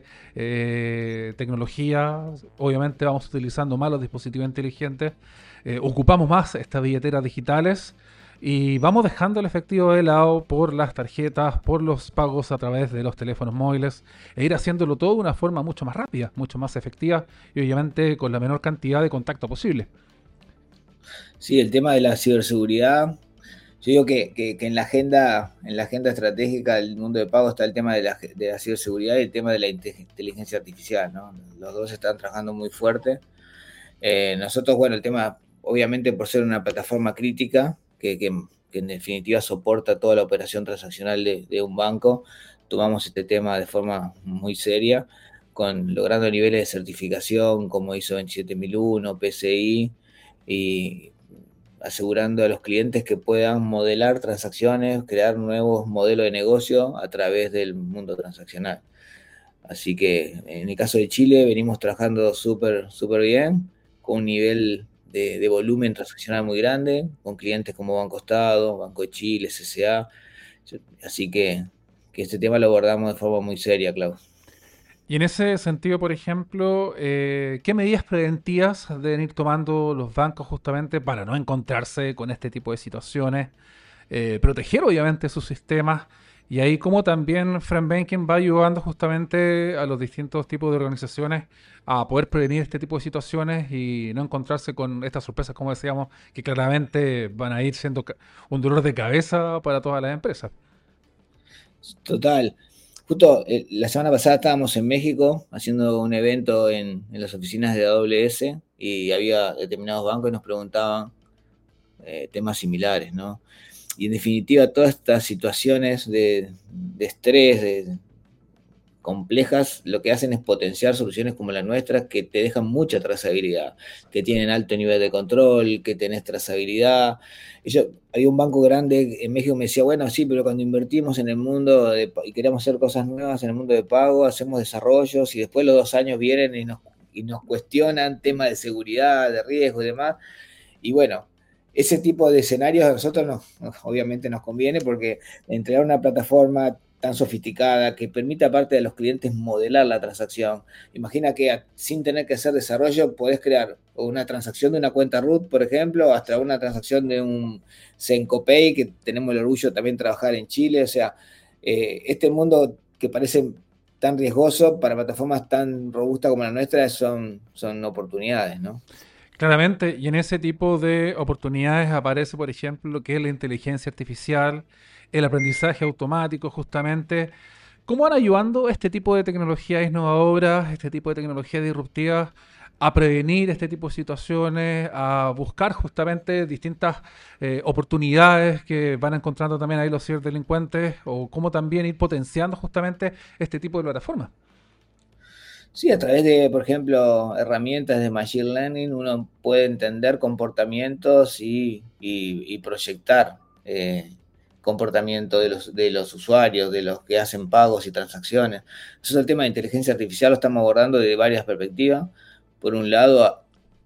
eh, tecnología? Obviamente vamos utilizando más los dispositivos inteligentes, eh, ocupamos más estas billeteras digitales y vamos dejando el efectivo de lado por las tarjetas, por los pagos a través de los teléfonos móviles e ir haciéndolo todo de una forma mucho más rápida, mucho más efectiva y obviamente con la menor cantidad de contacto posible. Sí, el tema de la ciberseguridad, yo digo que, que, que en la agenda, en la agenda estratégica del mundo de pago está el tema de la, de la ciberseguridad y el tema de la inteligencia artificial, ¿no? Los dos están trabajando muy fuerte. Eh, nosotros, bueno, el tema, obviamente por ser una plataforma crítica, que, que, que en definitiva soporta toda la operación transaccional de, de un banco, tomamos este tema de forma muy seria, con, logrando niveles de certificación como ISO veintisiete mil uno, P C I, y asegurando a los clientes que puedan modelar transacciones, crear nuevos modelos de negocio a través del mundo transaccional. Así que en el caso de Chile venimos trabajando súper súper bien, con un nivel de, de volumen transaccional muy grande, con clientes como Banco Estado, Banco de Chile, C C A. Así que, que este tema lo abordamos de forma muy seria, Klaus. Y en ese sentido, por ejemplo, eh, ¿qué medidas preventivas deben ir tomando los bancos justamente para no encontrarse con este tipo de situaciones? Eh, proteger obviamente sus sistemas y ahí como también Frame Banking va ayudando justamente a los distintos tipos de organizaciones a poder prevenir este tipo de situaciones y no encontrarse con estas sorpresas, como decíamos, que claramente van a ir siendo ca- un dolor de cabeza para todas las empresas. Total. Justo eh, la semana pasada estábamos en México haciendo un evento en, en las oficinas de A W S y había determinados bancos que nos preguntaban eh, temas similares, ¿no? Y en definitiva, todas estas situaciones de, de estrés, de, complejas, lo que hacen es potenciar soluciones como la nuestra que te dejan mucha trazabilidad, que tienen alto nivel de control, que tenés trazabilidad. Y yo, había un banco grande en México que me decía, bueno, sí, pero cuando invertimos en el mundo de, y queremos hacer cosas nuevas en el mundo de pago, hacemos desarrollos y después los dos años vienen y nos, y nos cuestionan temas de seguridad, de riesgo y demás. Y bueno, ese tipo de escenarios a nosotros nos, obviamente nos conviene porque entregar una plataforma tan sofisticada que permite aparte de los clientes modelar la transacción. Imagina que sin tener que hacer desarrollo podés crear una transacción de una cuenta root, por ejemplo, hasta una transacción de un Sencopay, que tenemos el orgullo también de trabajar en Chile. O sea, eh, este mundo que parece tan riesgoso para plataformas tan robustas como la nuestra son, son oportunidades, ¿no? Claramente, y en ese tipo de oportunidades aparece, por ejemplo, lo que es la inteligencia artificial, el aprendizaje automático, justamente. ¿Cómo van ayudando este tipo de tecnologías innovadoras, este tipo de tecnologías disruptivas a prevenir este tipo de situaciones, a buscar justamente distintas eh, oportunidades que van encontrando también ahí los ciberdelincuentes, o cómo también ir potenciando justamente este tipo de plataformas? Sí, a través de, por ejemplo, herramientas de Machine Learning, uno puede entender comportamientos y, y, y proyectar eh, comportamiento de los, de los usuarios, de los que hacen pagos y transacciones. Eso es el tema de inteligencia artificial, lo estamos abordando de varias perspectivas. Por un lado,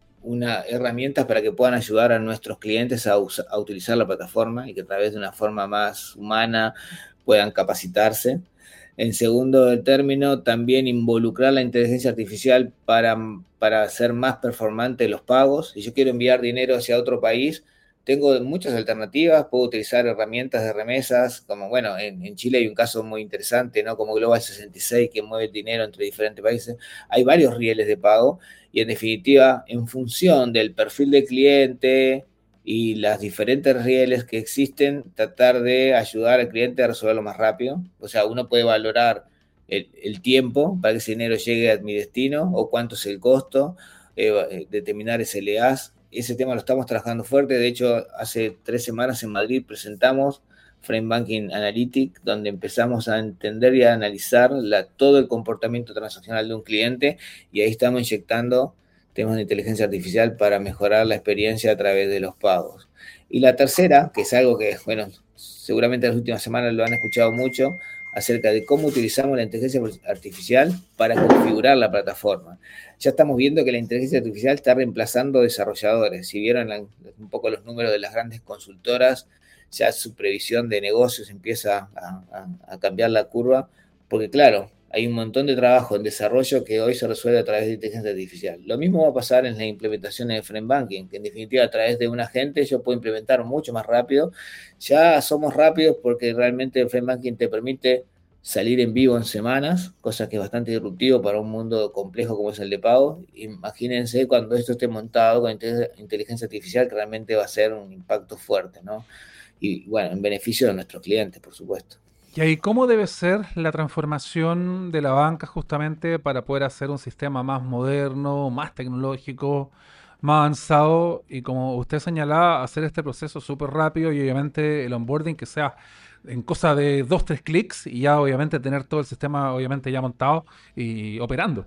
una herramientas para que puedan ayudar a nuestros clientes a, usa, a utilizar la plataforma y que a través de una forma más humana puedan capacitarse. En segundo término, también involucrar la inteligencia artificial para, para hacer más performante los pagos. Si yo quiero enviar dinero hacia otro país, tengo muchas alternativas. Puedo utilizar herramientas de remesas, como, bueno, en, en Chile hay un caso muy interesante, ¿no? Como Global sesenta y seis, que mueve el dinero entre diferentes países. Hay varios rieles de pago y, en definitiva, en función del perfil del cliente y las diferentes rieles que existen, tratar de ayudar al cliente a resolverlo más rápido. O sea, uno puede valorar el, el tiempo para que ese dinero llegue a mi destino, o cuánto es el costo, eh, determinar ese L A S. Ese tema lo estamos trabajando fuerte. De hecho, hace tres semanas en Madrid presentamos Frame Banking Analytics, donde empezamos a entender y a analizar la, todo el comportamiento transaccional de un cliente, y ahí estamos inyectando temas de inteligencia artificial para mejorar la experiencia a través de los pagos. Y la tercera, que es algo que, bueno, seguramente en las últimas semanas lo han escuchado mucho, acerca de cómo utilizamos la inteligencia artificial para configurar la plataforma. Ya estamos viendo que la inteligencia artificial está reemplazando desarrolladores. Si vieron la, un poco los números de las grandes consultoras, ya su previsión de negocios empieza a, a, a cambiar la curva, porque claro, hay un montón de trabajo en desarrollo que hoy se resuelve a través de inteligencia artificial. Lo mismo va a pasar en las implementaciones de Frame Banking, que en definitiva a través de un agente yo puedo implementar mucho más rápido. Ya somos rápidos porque realmente el Frame Banking te permite salir en vivo en semanas, cosa que es bastante disruptivo para un mundo complejo como es el de pago. Imagínense cuando esto esté montado con inteligencia artificial, que realmente va a ser un impacto fuerte, ¿no? Y bueno, en beneficio de nuestros clientes, por supuesto. Y ahí, ¿cómo debe ser la transformación de la banca justamente para poder hacer un sistema más moderno, más tecnológico, más avanzado? Y como usted señalaba, hacer este proceso súper rápido y obviamente el onboarding que sea en cosa de dos, tres clics y ya obviamente tener todo el sistema obviamente ya montado y operando.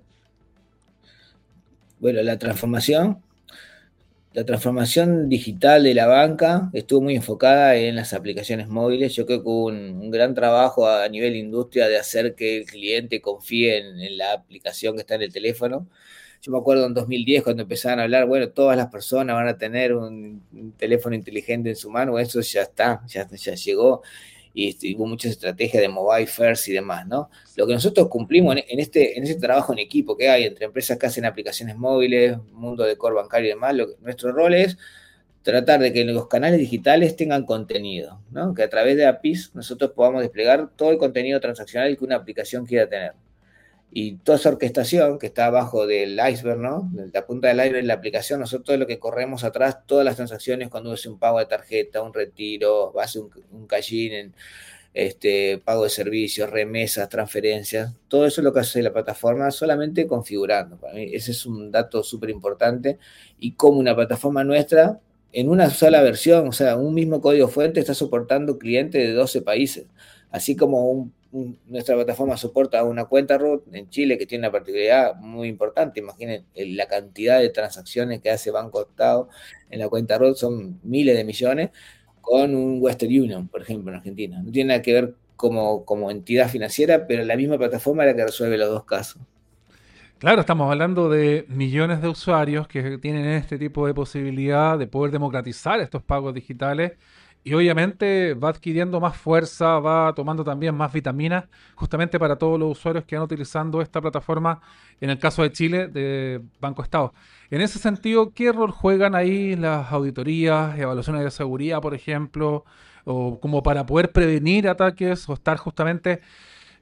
Bueno, la transformación... La transformación digital de la banca estuvo muy enfocada en las aplicaciones móviles. Yo creo que hubo un, un gran trabajo a nivel industria de hacer que el cliente confíe en, en la aplicación que está en el teléfono. Yo me acuerdo en dos mil diez cuando empezaban a hablar, bueno, todas las personas van a tener un, un teléfono inteligente en su mano. Eso ya está, ya, ya llegó. Y hubo muchas estrategias de mobile first y demás, ¿no? Lo que nosotros cumplimos en, en, este, en ese trabajo en equipo que hay entre empresas que hacen aplicaciones móviles, mundo de core bancario y demás, lo que, nuestro rol es tratar de que los canales digitales tengan contenido, ¿no? Que a través de A P Is nosotros podamos desplegar todo el contenido transaccional que una aplicación quiera tener. Y toda esa orquestación que está abajo del iceberg, ¿no? De la punta del iceberg de la aplicación, nosotros lo que corremos atrás, todas las transacciones cuando uno hace un pago de tarjeta, un retiro, hace un, un cash-in, en, este, pago de servicios, remesas, transferencias, todo eso es lo que hace la plataforma solamente configurando. Para mí ese es un dato súper importante, y como una plataforma nuestra, en una sola versión, o sea, un mismo código fuente está soportando clientes de doce países, así como un nuestra plataforma soporta una cuenta root en Chile que tiene una particularidad muy importante. Imaginen la cantidad de transacciones que hace Banco Estado en la cuenta root, son miles de millones, con un Western Union, por ejemplo, en Argentina. No tiene nada que ver como, como entidad financiera, pero la misma plataforma es la que resuelve los dos casos. Claro, estamos hablando de millones de usuarios que tienen este tipo de posibilidad de poder democratizar estos pagos digitales. Y obviamente va adquiriendo más fuerza, va tomando también más vitaminas, justamente para todos los usuarios que van utilizando esta plataforma, en el caso de Chile, de Banco Estado. En ese sentido, ¿qué rol juegan ahí las auditorías, evaluaciones de seguridad, por ejemplo, o como para poder prevenir ataques o estar justamente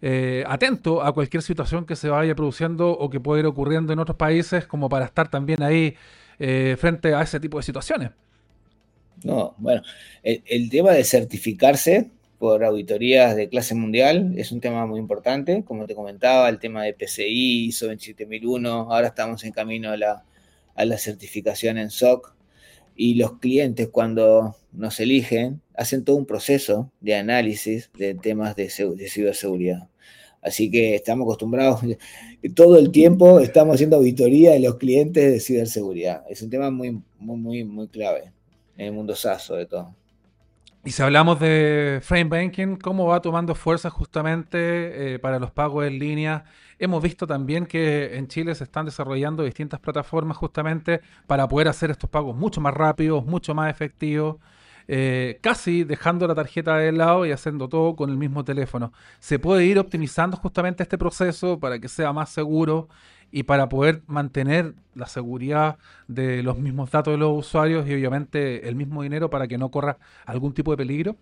eh, atento a cualquier situación que se vaya produciendo o que pueda ir ocurriendo en otros países, como para estar también ahí eh, frente a ese tipo de situaciones. No, bueno, el, el tema de certificarse por auditorías de clase mundial es un tema muy importante, como te comentaba, el tema de P C I, ISO veintisiete mil uno, ahora estamos en camino a la, a la certificación en S O C, y los clientes cuando nos eligen hacen todo un proceso de análisis de temas de, de ciberseguridad. Así que estamos acostumbrados, todo el tiempo estamos haciendo auditoría de los clientes de ciberseguridad. Es un tema muy, muy, muy, muy clave en el mundo SaaS, sobre todo. Y si hablamos de Frame Banking, ¿cómo va tomando fuerza justamente eh, para los pagos en línea? Hemos visto también que en Chile se están desarrollando distintas plataformas justamente para poder hacer estos pagos mucho más rápidos, mucho más efectivos, eh, casi dejando la tarjeta de lado y haciendo todo con el mismo teléfono. ¿Se puede ir optimizando justamente este proceso para que sea más seguro y para poder mantener la seguridad de los mismos datos de los usuarios y obviamente el mismo dinero para que no corra algún tipo de peligro?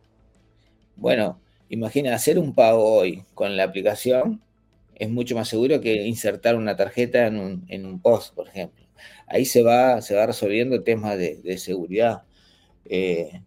Bueno, imagina hacer un pago hoy con la aplicación es mucho más seguro que insertar una tarjeta en un, en un post, por ejemplo. Ahí se va, se va resolviendo temas de, de seguridad. Eh,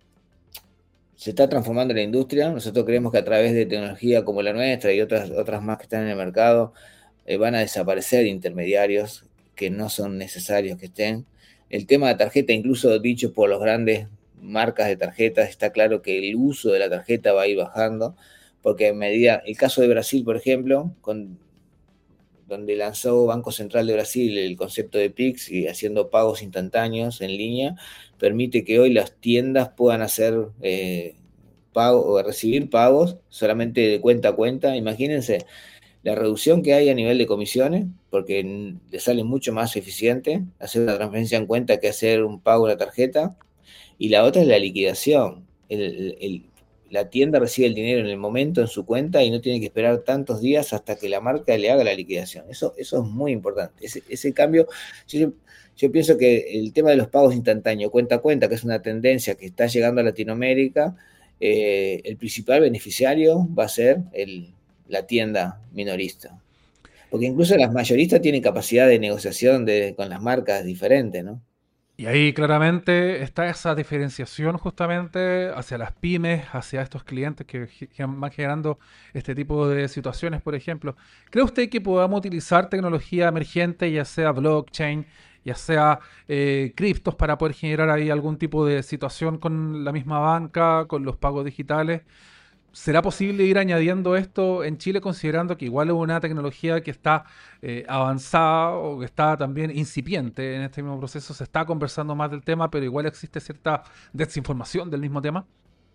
se está transformando la industria. Nosotros creemos que a través de tecnología como la nuestra y otras, otras más que están en el mercado, eh, van a desaparecer intermediarios que no son necesarios que estén. El tema de tarjeta, incluso dicho por los grandes marcas de tarjetas, está claro que el uso de la tarjeta va a ir bajando, porque a medida, el caso de Brasil, por ejemplo, con, donde lanzó Banco Central de Brasil el concepto de Pix y haciendo pagos instantáneos en línea, permite que hoy las tiendas puedan hacer eh, pago o recibir pagos solamente de cuenta a cuenta. Imagínense la reducción que hay a nivel de comisiones, porque le sale mucho más eficiente hacer una transferencia en cuenta que hacer un pago en la tarjeta. Y la otra es la liquidación. El, el, la tienda recibe el dinero en el momento en su cuenta y no tiene que esperar tantos días hasta que la marca le haga la liquidación. Eso, eso es muy importante. Ese, ese cambio, yo, yo pienso que el tema de los pagos instantáneos, cuenta a cuenta, que es una tendencia que está llegando a Latinoamérica, eh, el principal beneficiario va a ser el, la tienda minorista. Porque incluso las mayoristas tienen capacidad de negociación de, con las marcas diferentes, ¿no? Y ahí claramente está esa diferenciación justamente hacia las pymes, hacia estos clientes que van generando este tipo de situaciones, por ejemplo. ¿Cree usted que podamos utilizar tecnología emergente, ya sea blockchain, ya sea eh, criptos, para poder generar ahí algún tipo de situación con la misma banca, con los pagos digitales? ¿Será posible ir añadiendo esto en Chile, considerando que igual es una tecnología que está eh, avanzada o que está también incipiente en este mismo proceso? Se está conversando más del tema, pero igual existe cierta desinformación del mismo tema.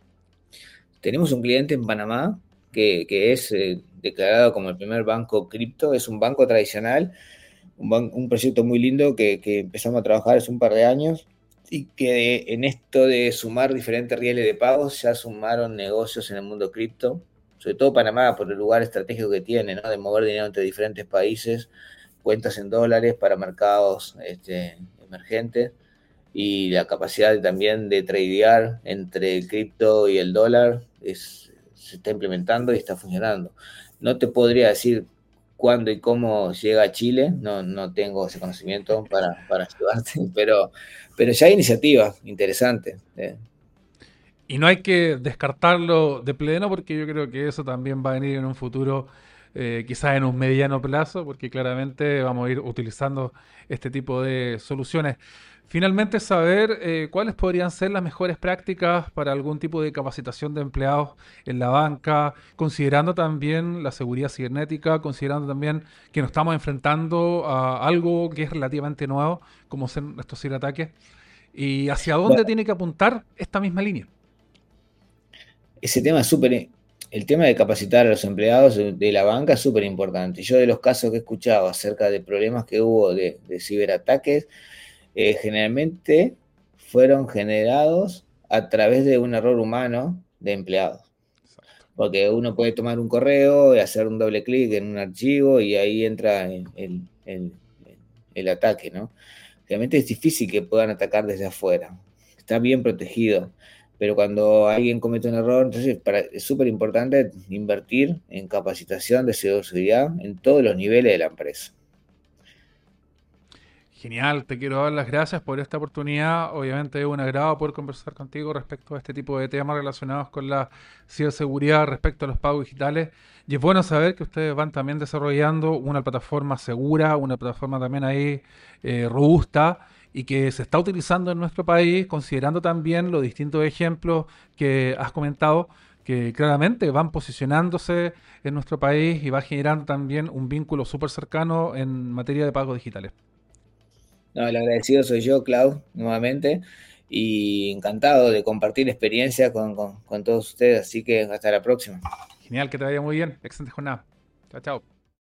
Tenemos un cliente en Panamá que, que es eh, declarado como el primer banco cripto. Es un banco tradicional, un, ban un proyecto muy lindo que, que empezamos a trabajar hace un par de años. Y que en esto de sumar diferentes rieles de pagos ya sumaron negocios en el mundo cripto, sobre todo Panamá por el lugar estratégico que tiene, ¿no? De mover dinero entre diferentes países, cuentas en dólares para mercados este, emergentes y la capacidad de, también de tradear entre el cripto y el dólar es, se está implementando y está funcionando. No te podría decir cuándo y cómo llega a Chile, no, no tengo ese conocimiento para, para ayudarte, pero, pero ya hay iniciativas interesantes. ¿eh? Y no hay que descartarlo de pleno, porque yo creo que eso también va a venir en un futuro, eh, quizás en un mediano plazo, porque claramente vamos a ir utilizando este tipo de soluciones. Finalmente, saber eh, cuáles podrían ser las mejores prácticas para algún tipo de capacitación de empleados en la banca, considerando también la seguridad cibernética, considerando también que nos estamos enfrentando a algo que es relativamente nuevo, como son estos ciberataques, y hacia dónde Bueno, tiene que apuntar esta misma línea. ese tema es súper, el tema de capacitar a los empleados de la banca es súper importante. Yo de los casos que he escuchado acerca de problemas que hubo de, de ciberataques, eh, generalmente fueron generados a través de un error humano de empleados. Porque uno puede tomar un correo y hacer un doble clic en un archivo y ahí entra el, el, el, el ataque, ¿no? Realmente es difícil que puedan atacar desde afuera. Está bien protegido. pero cuando alguien comete un error, entonces para, es súper importante invertir en capacitación de ciberseguridad en todos los niveles de la empresa. Genial, te quiero dar las gracias por esta oportunidad. Obviamente es un agrado poder conversar contigo respecto a este tipo de temas relacionados con la ciberseguridad respecto a los pagos digitales. Y es bueno saber que ustedes van también desarrollando una plataforma segura, una plataforma también ahí eh, robusta y que se está utilizando en nuestro país, considerando también los distintos ejemplos que has comentado, que claramente van posicionándose en nuestro país y va generando también un vínculo súper cercano en materia de pagos digitales. No, el agradecido soy yo, Clau, nuevamente, y encantado de compartir experiencias con, con, con todos ustedes, así que hasta la próxima. Genial, que te vaya muy bien. Excelente jornada. Chao, chao.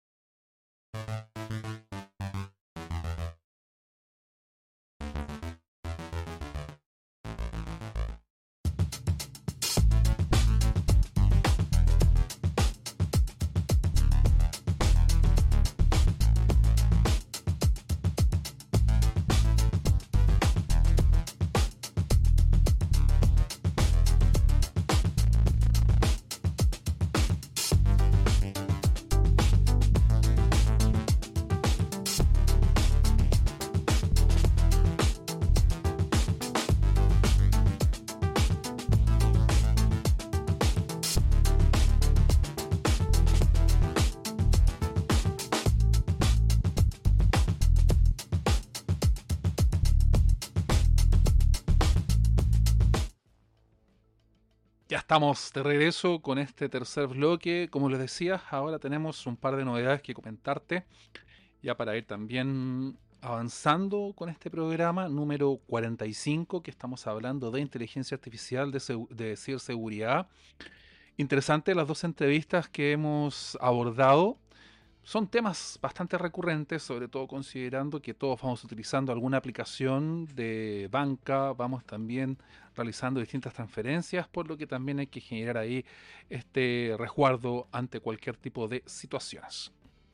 Ya estamos de regreso con este tercer bloque. Como les decía, ahora tenemos un par de novedades que comentarte, ya para ir también avanzando con este programa número cuarenta y cinco, que estamos hablando de inteligencia artificial, de, segu- de ciberseguridad. Interesante las dos entrevistas que hemos abordado. Son temas bastante recurrentes, sobre todo considerando que todos vamos utilizando alguna aplicación de banca, vamos también realizando distintas transferencias, por lo que también hay que generar ahí este resguardo ante cualquier tipo de situaciones.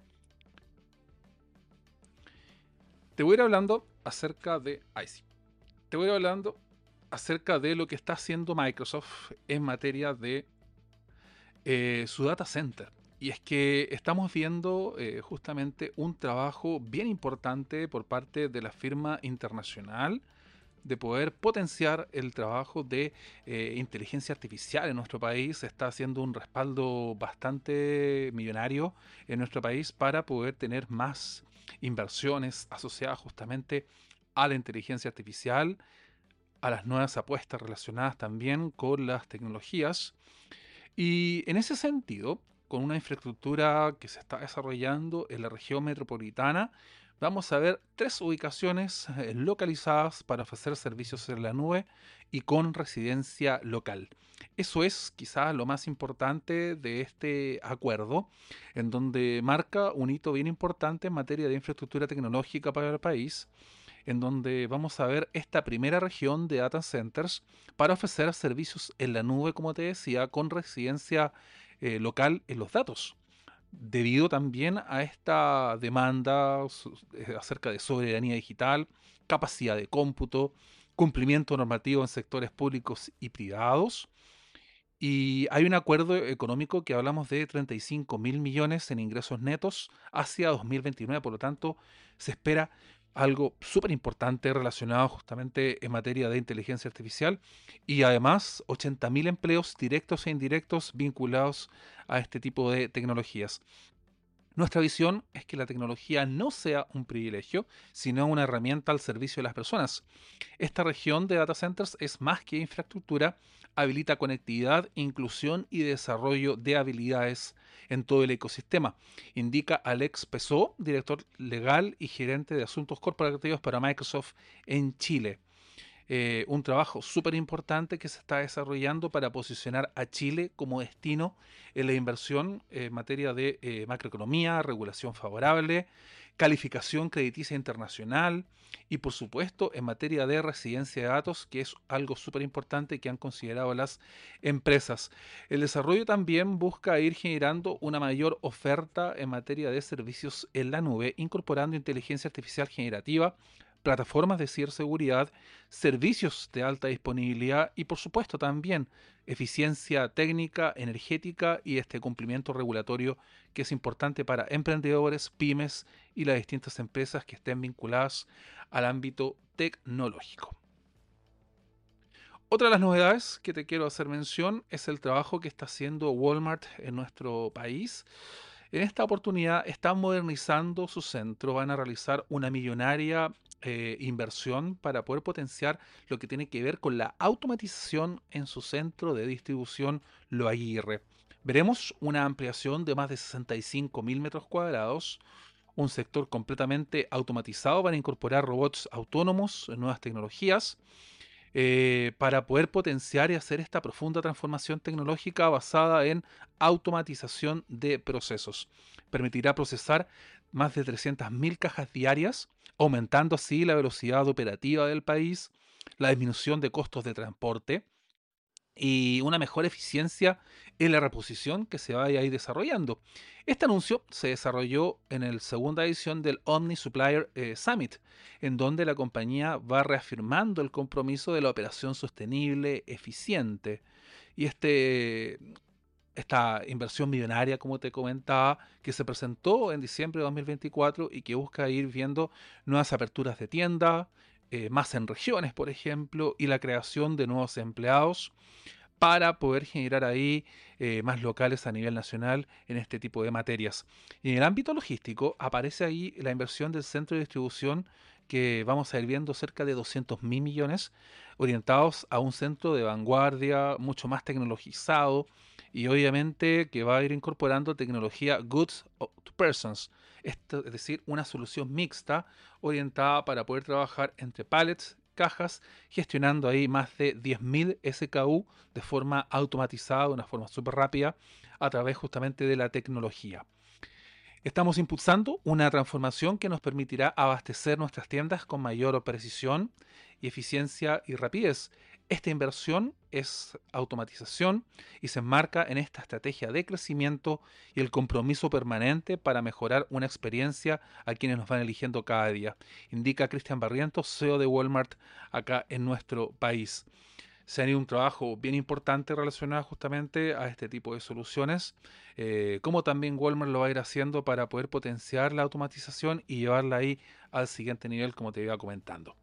Te voy a ir hablando acerca de I C. Te voy a ir hablando acerca de lo que está haciendo Microsoft en materia de eh, su data center. Y es que estamos viendo eh, justamente un trabajo bien importante por parte de la firma internacional de poder potenciar el trabajo de eh, inteligencia artificial en nuestro país. Se está haciendo un respaldo bastante millonario en nuestro país para poder tener más inversiones asociadas justamente a la inteligencia artificial, a las nuevas apuestas relacionadas también con las tecnologías. Y en ese sentido, con una infraestructura que se está desarrollando en la región metropolitana, vamos a ver tres ubicaciones eh, localizadas para ofrecer servicios en la nube y con residencia local. Eso es quizás lo más importante de este acuerdo, en donde marca un hito bien importante en materia de infraestructura tecnológica para el país, en donde vamos a ver esta primera región de data centers para ofrecer servicios en la nube, como te decía, con residencia eh, local en los datos. Debido también a esta demanda su- eh, acerca de soberanía digital, capacidad de cómputo, cumplimiento normativo en sectores públicos y privados. Y hay un acuerdo económico que hablamos de treinta y cinco mil millones en ingresos netos hacia dos mil veintinueve. Por lo tanto, se espera algo súper importante relacionado justamente en materia de inteligencia artificial y además ochenta mil empleos directos e indirectos vinculados a este tipo de tecnologías. Nuestra visión es que la tecnología no sea un privilegio, sino una herramienta al servicio de las personas. Esta región de data centers es más que infraestructura, habilita conectividad, inclusión y desarrollo de habilidades en todo el ecosistema, indica Alex Pesó, director legal y gerente de asuntos corporativos para Microsoft en Chile. Eh, un trabajo súper importante que se está desarrollando para posicionar a Chile como destino en la inversión en materia de eh, macroeconomía, regulación favorable, calificación crediticia internacional y por supuesto en materia de residencia de datos, que es algo súper importante que han considerado las empresas. El desarrollo también busca ir generando una mayor oferta en materia de servicios en la nube, incorporando inteligencia artificial generativa plataformas de ciberseguridad, servicios de alta disponibilidad y por supuesto también eficiencia técnica, energética y este cumplimiento regulatorio que es importante para emprendedores, pymes y las distintas empresas que estén vinculadas al ámbito tecnológico. Otra de las novedades que te quiero hacer mención es el trabajo que está haciendo Walmart en nuestro país. En esta oportunidad están modernizando su centro, van a realizar una millonaria eh, inversión para poder potenciar lo que tiene que ver con la automatización en su centro de distribución Lo Aguirre. Veremos una ampliación de más de sesenta y cinco mil metros cuadrados, un sector completamente automatizado para incorporar robots autónomos, nuevas tecnologías, eh, para poder potenciar y hacer esta profunda transformación tecnológica basada en automatización de procesos. Permitirá procesar más de trescientas mil cajas diarias, aumentando así la velocidad operativa del país, la disminución de costos de transporte y una mejor eficiencia en la reposición que se vaya a ir desarrollando. Este anuncio se desarrolló en la segunda edición del Omni Supplier eh, Summit, en donde la compañía va reafirmando el compromiso de la operación sostenible, eficiente. Y este, esta inversión millonaria, como te comentaba, que se presentó en diciembre de dos mil veinticuatro y que busca ir viendo nuevas aperturas de tienda, eh, más en regiones, por ejemplo, y la creación de nuevos empleados para poder generar ahí eh, más locales a nivel nacional en este tipo de materias. Y en el ámbito logístico aparece ahí la inversión del centro de distribución que vamos a ir viendo cerca de doscientos mil millones orientados a un centro de vanguardia, mucho más tecnologizado y obviamente que va a ir incorporando tecnología Goods to Persons, esto, es decir, una solución mixta orientada para poder trabajar entre pallets, cajas, gestionando ahí más de diez mil S K U de forma automatizada, de una forma súper rápida, a través justamente de la tecnología. Estamos impulsando una transformación que nos permitirá abastecer nuestras tiendas con mayor precisión y eficiencia y rapidez. Esta inversión es automatización y se enmarca en esta estrategia de crecimiento y el compromiso permanente para mejorar una experiencia a quienes nos van eligiendo cada día, indica Cristian Barrientos, C E O de Walmart acá en nuestro país. Se ha hecho un trabajo bien importante relacionado justamente a este tipo de soluciones, eh, como también Walmart lo va a ir haciendo para poder potenciar la automatización y llevarla ahí al siguiente nivel, como te iba comentando.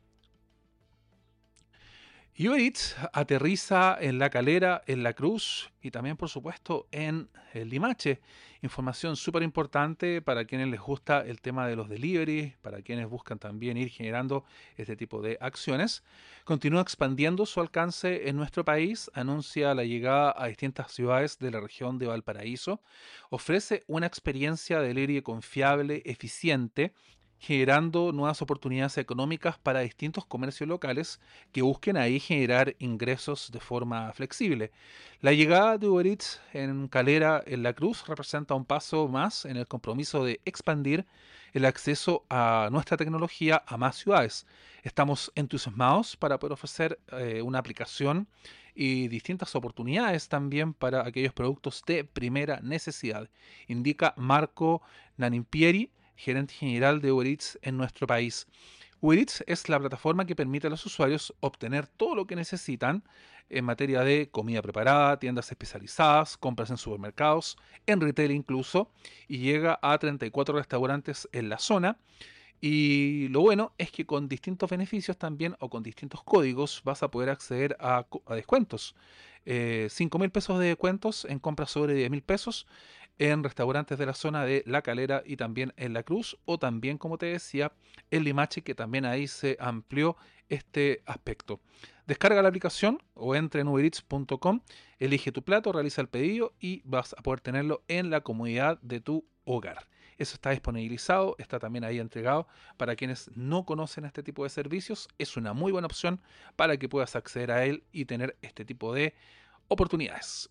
Uber Eats aterriza en La Calera, en La Cruz y también, por supuesto, en el Limache. Información súper importante para quienes les gusta el tema de los deliveries, para quienes buscan también ir generando este tipo de acciones. Continúa expandiendo su alcance en nuestro país, anuncia la llegada a distintas ciudades de la región de Valparaíso, ofrece una experiencia de delivery confiable, eficiente, generando nuevas oportunidades económicas para distintos comercios locales que busquen ahí generar ingresos de forma flexible. La llegada de Uber Eats en Calera, en La Cruz, representa un paso más en el compromiso de expandir el acceso a nuestra tecnología a más ciudades. Estamos entusiasmados para poder ofrecer eh, una aplicación y distintas oportunidades también para aquellos productos de primera necesidad, indica Marco Nanimpieri, gerente general de Uber Eats en nuestro país. Uber Eats es la plataforma que permite a los usuarios obtener todo lo que necesitan en materia de comida preparada, tiendas especializadas, compras en supermercados, en retail incluso, y llega a treinta y cuatro restaurantes en la zona. Y lo bueno es que con distintos beneficios también o con distintos códigos vas a poder acceder a, a descuentos. Eh, cinco mil pesos de descuentos en compras sobre diez mil pesos en restaurantes de la zona de La Calera y también en La Cruz, o también, como te decía, en Limache, que también ahí se amplió este aspecto. Descarga la aplicación o entra en uber eats punto com, elige tu plato, realiza el pedido y vas a poder tenerlo en la comodidad de tu hogar. Eso está disponibilizado, está también ahí entregado para quienes no conocen este tipo de servicios. Es una muy buena opción para que puedas acceder a él y tener este tipo de oportunidades.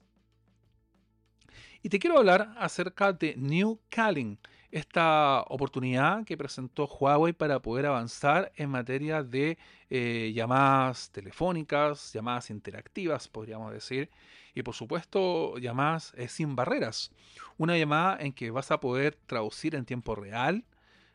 Y te quiero hablar acerca de New Calling, esta oportunidad que presentó Huawei para poder avanzar en materia de eh, llamadas telefónicas, llamadas interactivas, podríamos decir, y por supuesto llamadas eh, sin barreras. Una llamada en que vas a poder traducir en tiempo real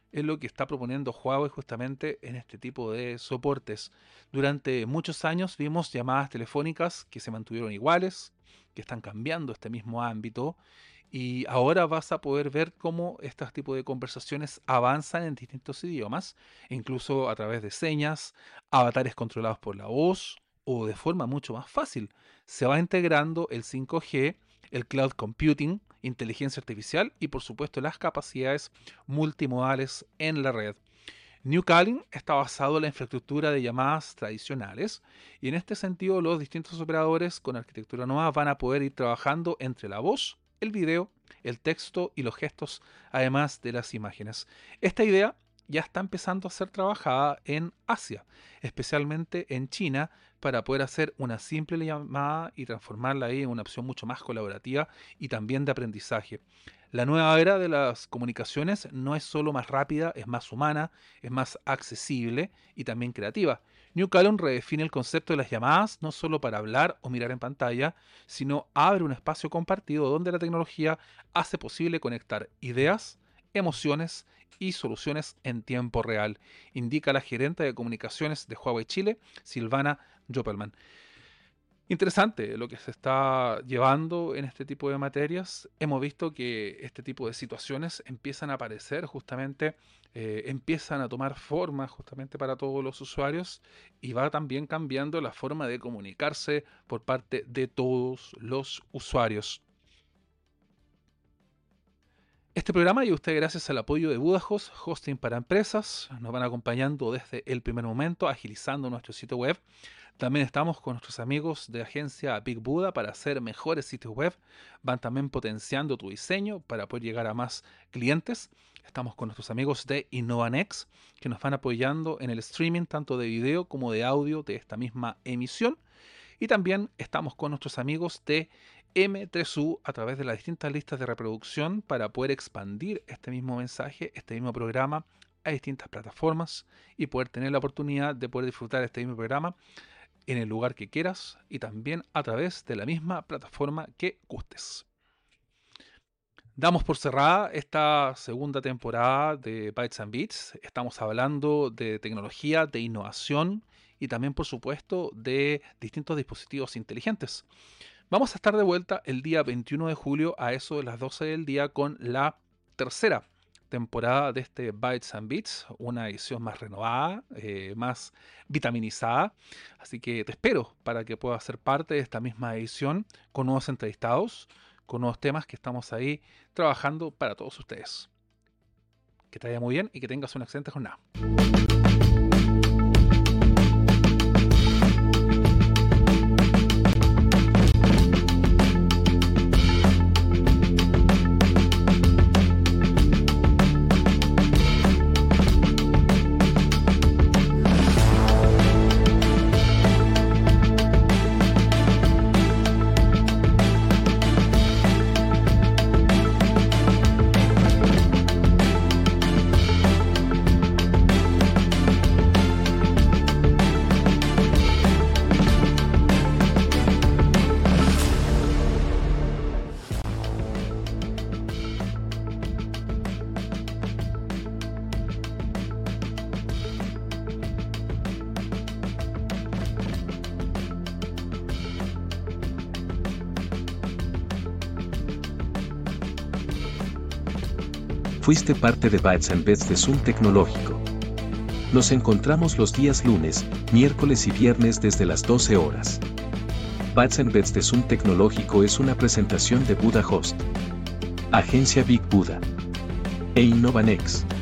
es lo que está proponiendo Huawei justamente en este tipo de soportes. Durante muchos años vimos llamadas telefónicas que se mantuvieron iguales, que están cambiando este mismo ámbito, y ahora vas a poder ver cómo estos tipos de conversaciones avanzan en distintos idiomas, incluso a través de señas, avatares controlados por la voz o de forma mucho más fácil. Se va integrando el cinco G, el cloud computing, inteligencia artificial y por supuesto las capacidades multimodales en la red. New Calling está basado en la infraestructura de llamadas tradicionales y en este sentido los distintos operadores con arquitectura nueva van a poder ir trabajando entre la voz, el video, el texto y los gestos, además de las imágenes. Esta idea ya está empezando a ser trabajada en Asia, especialmente en China, para poder hacer una simple llamada y transformarla ahí en una opción mucho más colaborativa y también de aprendizaje. La nueva era de las comunicaciones no es solo más rápida, es más humana, es más accesible y también creativa. New Calling redefine el concepto de las llamadas no solo para hablar o mirar en pantalla, sino abre un espacio compartido donde la tecnología hace posible conectar ideas, emociones y soluciones en tiempo real, indica la gerente de comunicaciones de Huawei Chile, Silvana Joppelman. Interesante lo que se está llevando en este tipo de materias. Hemos visto que este tipo de situaciones empiezan a aparecer justamente, eh, empiezan a tomar forma justamente para todos los usuarios y va también cambiando la forma de comunicarse por parte de todos los usuarios. Este programa llega a usted gracias al apoyo de Budahost, hosting para empresas. Nos van acompañando desde el primer momento, agilizando nuestro sitio web. También estamos con nuestros amigos de agencia Big Buddha para hacer mejores sitios web. Van también potenciando tu diseño para poder llegar a más clientes. Estamos con nuestros amigos de InnovanX que nos van apoyando en el streaming tanto de video como de audio de esta misma emisión. Y también estamos con nuestros amigos de eme tres u a través de las distintas listas de reproducción para poder expandir este mismo mensaje, este mismo programa a distintas plataformas y poder tener la oportunidad de poder disfrutar este mismo programa en el lugar que quieras y también a través de la misma plataforma que gustes. Damos por cerrada esta segunda temporada de Bytes and Bits. Estamos hablando de tecnología, de innovación y también, por supuesto, de distintos dispositivos inteligentes. Vamos a estar de vuelta el día veintiuno de julio a eso de las doce del día con la tercera temporada de este Bytes and Bits, una edición más renovada, eh, más vitaminizada. Así que te espero para que puedas ser parte de esta misma edición con nuevos entrevistados, con nuevos temas que estamos ahí trabajando para todos ustedes. Que te vaya muy bien y que tengas una excelente jornada. Fuiste parte de Bytes and Bits de Zoom Tecnológico. Nos encontramos los días lunes, miércoles y viernes desde las doce horas. Bytes and Bits de Zoom Tecnológico es una presentación de Budahost, Agencia Big Buddha e InnovanX.